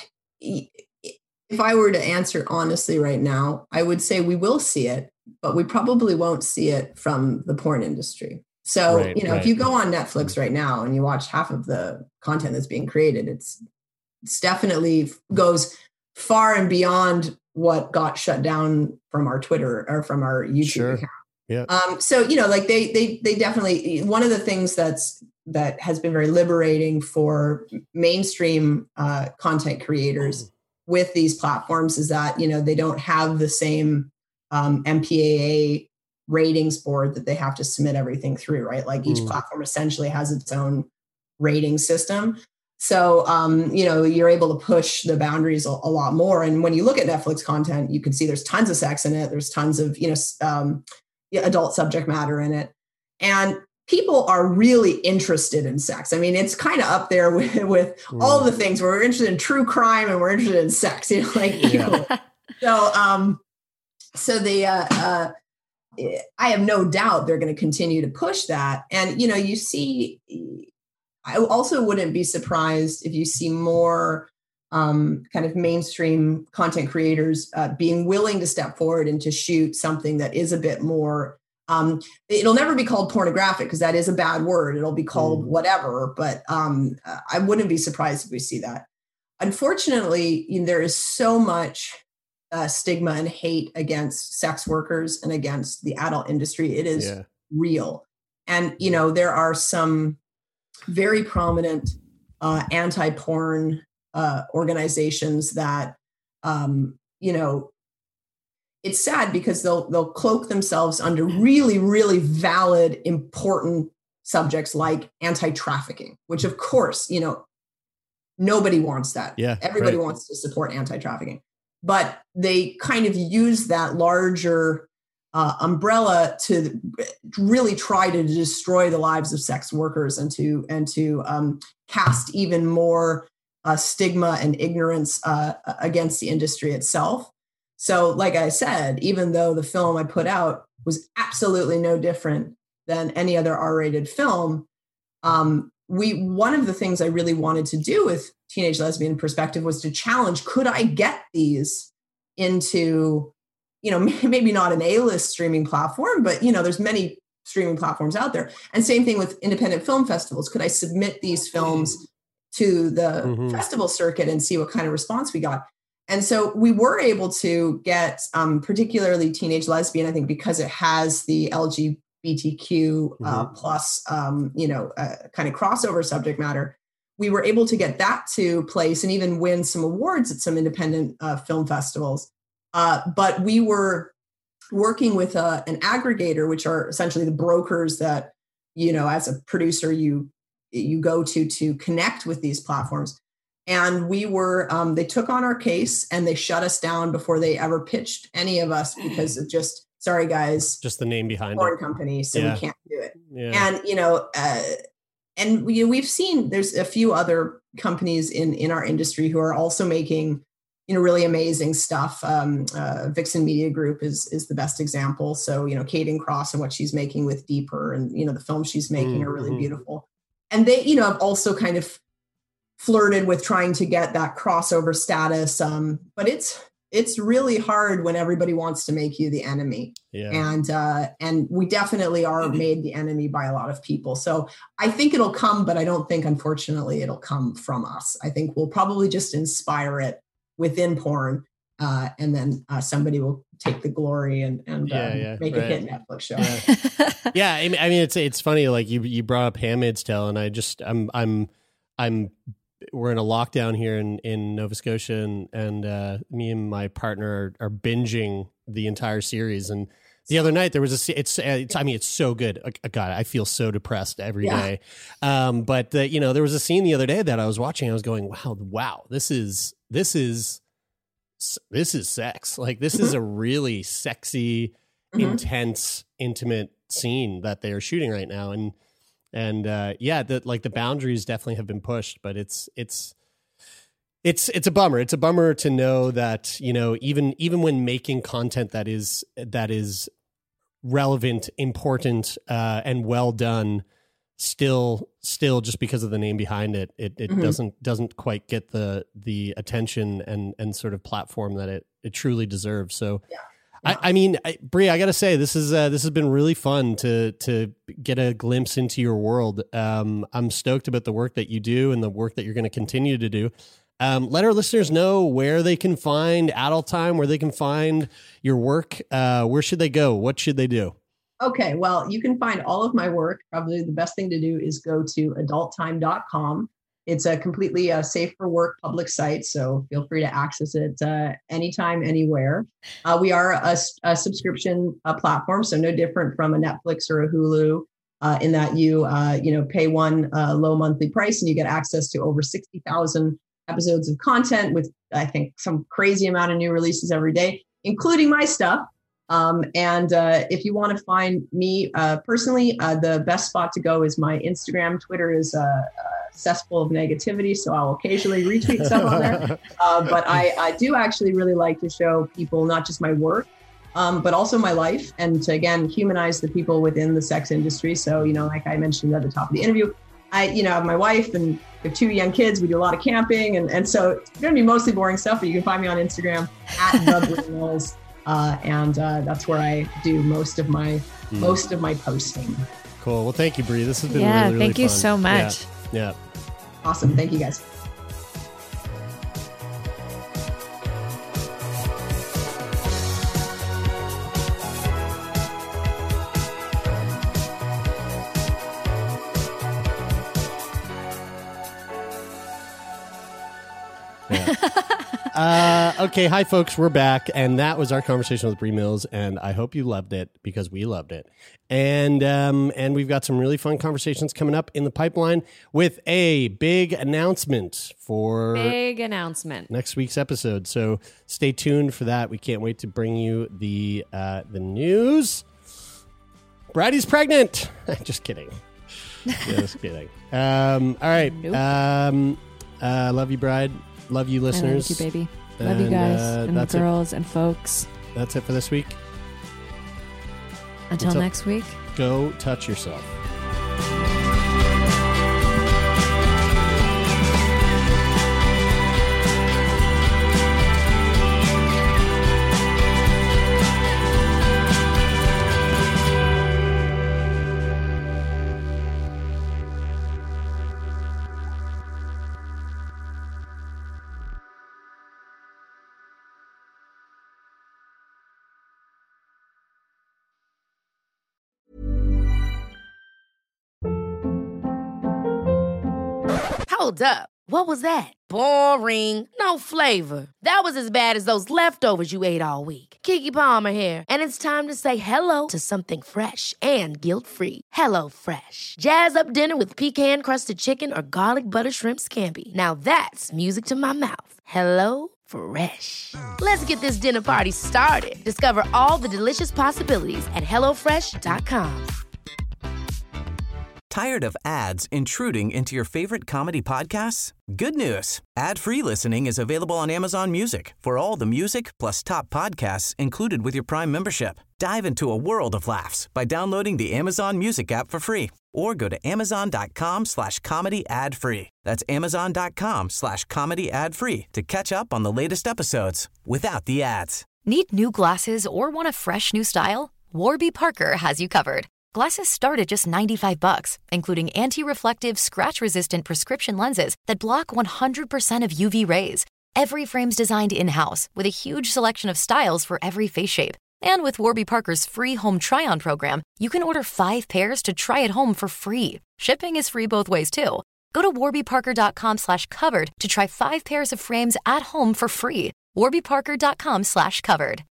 If I were to answer honestly right now, I would say we will see it, but we probably won't see it from the porn industry. So, right, you know, right. if you go on Netflix right now and you watch half of the content that's being created, it's it's definitely goes far and beyond what got shut down from our Twitter or from our YouTube sure. account. Yeah. Um, so, you know, like they they they definitely, one of the things that's that has been very liberating for mainstream uh, content creators with these platforms is that, you know, they don't have the same um, M P A A ratings board that they have to submit everything through, right? Like each mm. platform essentially has its own rating system. So, um, you know, you're able to push the boundaries a, a lot more. And when you look at Netflix content, you can see there's tons of sex in it. There's tons of, you know, um, adult subject matter in it. And people are really interested in sex. I mean, it's kind of up there with, with mm. all the things where we're interested in true crime and we're interested in sex, you know, like, yeah. so, um, so the, uh, uh, I have no doubt they're going to continue to push that. And, you know, you see, I also wouldn't be surprised if you see more um, kind of mainstream content creators uh, being willing to step forward and to shoot something that is a bit more Um, it'll never be called pornographic because that is a bad word. It'll be called mm. whatever, but um, I wouldn't be surprised if we see that. Unfortunately, you know, there is so much uh, stigma and hate against sex workers and against the adult industry. It is yeah. real. And, you know, there are some very prominent uh, anti-porn uh, organizations that, um, you know, it's sad because they'll they'll cloak themselves under really, really valid, important subjects like anti-trafficking, which of course, you know, nobody wants that. Yeah, everybody right. wants to support anti-trafficking, but they kind of use that larger uh, umbrella to really try to destroy the lives of sex workers and to and to um, cast even more uh, stigma and ignorance uh, against the industry itself. So, like I said, even though the film I put out was absolutely no different than any other R-rated film, um, we one of the things I really wanted to do with Teenage Lesbian Perspective was to challenge, could I get these into, you know, maybe not an A-list streaming platform, but, you know, there's many streaming platforms out there. And same thing with independent film festivals. Could I submit these films to the mm-hmm. festival circuit and see what kind of response we got? And so we were able to get, um, particularly Teenage Lesbian, I think, because it has the L G B T Q uh, mm-hmm. plus, um, you know, uh, kind of crossover subject matter. We were able to get that to place and even win some awards at some independent uh, film festivals. Uh, but we were working with a, an aggregator, which are essentially the brokers that, you know, as a producer, you you go to to connect with these platforms. And we were, um, they took on our case and they shut us down before they ever pitched any of us because of just, sorry guys, just the name behind porn it. company, so yeah. we can't do it. Yeah. And you know, uh, and we, we've seen there's a few other companies in in our industry who are also making, you know, really amazing stuff. Um, uh, Vixen Media Group is is the best example. So, you know, Caden Cross and what she's making with Deeper, and, you know, the films she's making mm-hmm. are really beautiful. And they, you know, have also kind of flirted with trying to get that crossover status. Um, but it's it's really hard when everybody wants to make you the enemy. Yeah. And uh, and we definitely are made the enemy by a lot of people. So I think it'll come, but I don't think, unfortunately, it'll come from us. I think we'll probably just inspire it within porn, uh, and then uh, somebody will take the glory and and yeah, um, yeah, make right. a hit Netflix show. Yeah. yeah, I mean, I mean, it's it's funny. Like you you brought up Handmaid's Tale, and I just I'm I'm I'm we're in a lockdown here in in Nova Scotia, and and uh, me and my partner are, are binging the entire series. And the other night there was a it's it's I mean it's so good. God, I feel so depressed every yeah. day. Um, but uh, you know, there was a scene the other day that I was watching. I was going, wow, wow, this is this is. This is sex. Like this is a really sexy, mm-hmm. intense, intimate scene that they are shooting right now. And, and, uh, yeah, that like the boundaries definitely have been pushed, but it's, it's, it's, it's a bummer. It's a bummer to know that, you know, even, even when making content that is, that is relevant, important, uh, and well done, still still just because of the name behind it it, it mm-hmm. doesn't doesn't quite get the the attention and and sort of platform that it it truly deserves. So yeah. Yeah. I, I mean I, Brie, I gotta say this is uh, this has been really fun to to get a glimpse into your world. um I'm stoked about the work that you do and the work that you're going to continue to do. Um let our listeners know where they can find Adult Time, where they can find your work. Uh where should they go? What should they do? Okay, well, you can find all of my work. Probably the best thing to do is go to adult time dot com. It's a completely uh, safe for work public site, so feel free to access it uh, anytime, anywhere. Uh, we are a, a subscription uh, platform, so no different from a Netflix or a Hulu, uh, in that you uh, you know pay one uh, low monthly price and you get access to over sixty thousand episodes of content with, I think, some crazy amount of new releases every day, including my stuff. Um, and uh, if you want to find me uh, personally, uh, the best spot to go is my Instagram. Twitter is a, a cesspool of negativity, so I'll occasionally retweet stuff on there. Uh, but I, I do actually really like to show people not just my work, um, but also my life, and to, again, humanize the people within the sex industry. So, you know, like I mentioned at the top of the interview, I, you know, have my wife and we have two young kids. We do a lot of camping, and, and so it's going to be mostly boring stuff, but you can find me on Instagram at the Brie Mills. Uh, and uh, that's where I do most of my mm. most of my posting. Cool. Well, thank you, Brie. This has been yeah, really, really thank you fun. so much. Yeah. yeah. Awesome. Thank you, guys. Yeah. Uh, okay, hi folks, we're back, and that was our conversation with Brie Mills, and I hope you loved it because we loved it. And um, and we've got some really fun conversations coming up in the pipeline with a big announcement for big announcement next week's episode. So stay tuned for that. We can't wait to bring you the uh, the news. Bridie's pregnant. Just kidding. Just kidding. Um, all right. Nope. Um, uh, love you, Bride. Love you, listeners. I love you, baby. Love you And, guys uh, and that's the it. girls and folks. That's it for this week. Until Until- next week. Go touch yourself. Hold up. What was that? Boring. No flavor. That was as bad as those leftovers you ate all week. Keke Palmer here, and it's time to say hello to something fresh and guilt-free. Hello Fresh. Jazz up dinner with pecan-crusted chicken or garlic butter shrimp scampi. Now that's music to my mouth. Hello Fresh. Let's get this dinner party started. Discover all the delicious possibilities at hello fresh dot com. Tired of ads intruding into your favorite comedy podcasts? Good news. Ad-free listening is available on Amazon Music for all the music plus top podcasts included with your Prime membership. Dive into a world of laughs by downloading the Amazon Music app for free or go to amazon.com slash comedy ad free. That's amazon.com slash comedy ad free to catch up on the latest episodes without the ads. Need new glasses or want a fresh new style? Warby Parker has you covered. Glasses start at just ninety-five bucks, including anti-reflective, scratch-resistant prescription lenses that block one hundred percent of U V rays. Every frame's designed in-house with a huge selection of styles for every face shape. And with Warby Parker's free home try-on program, you can order five pairs to try at home for free. Shipping is free both ways, too. Go to warbyparker.com slash covered to try five pairs of frames at home for free. warbyparker.com slash covered.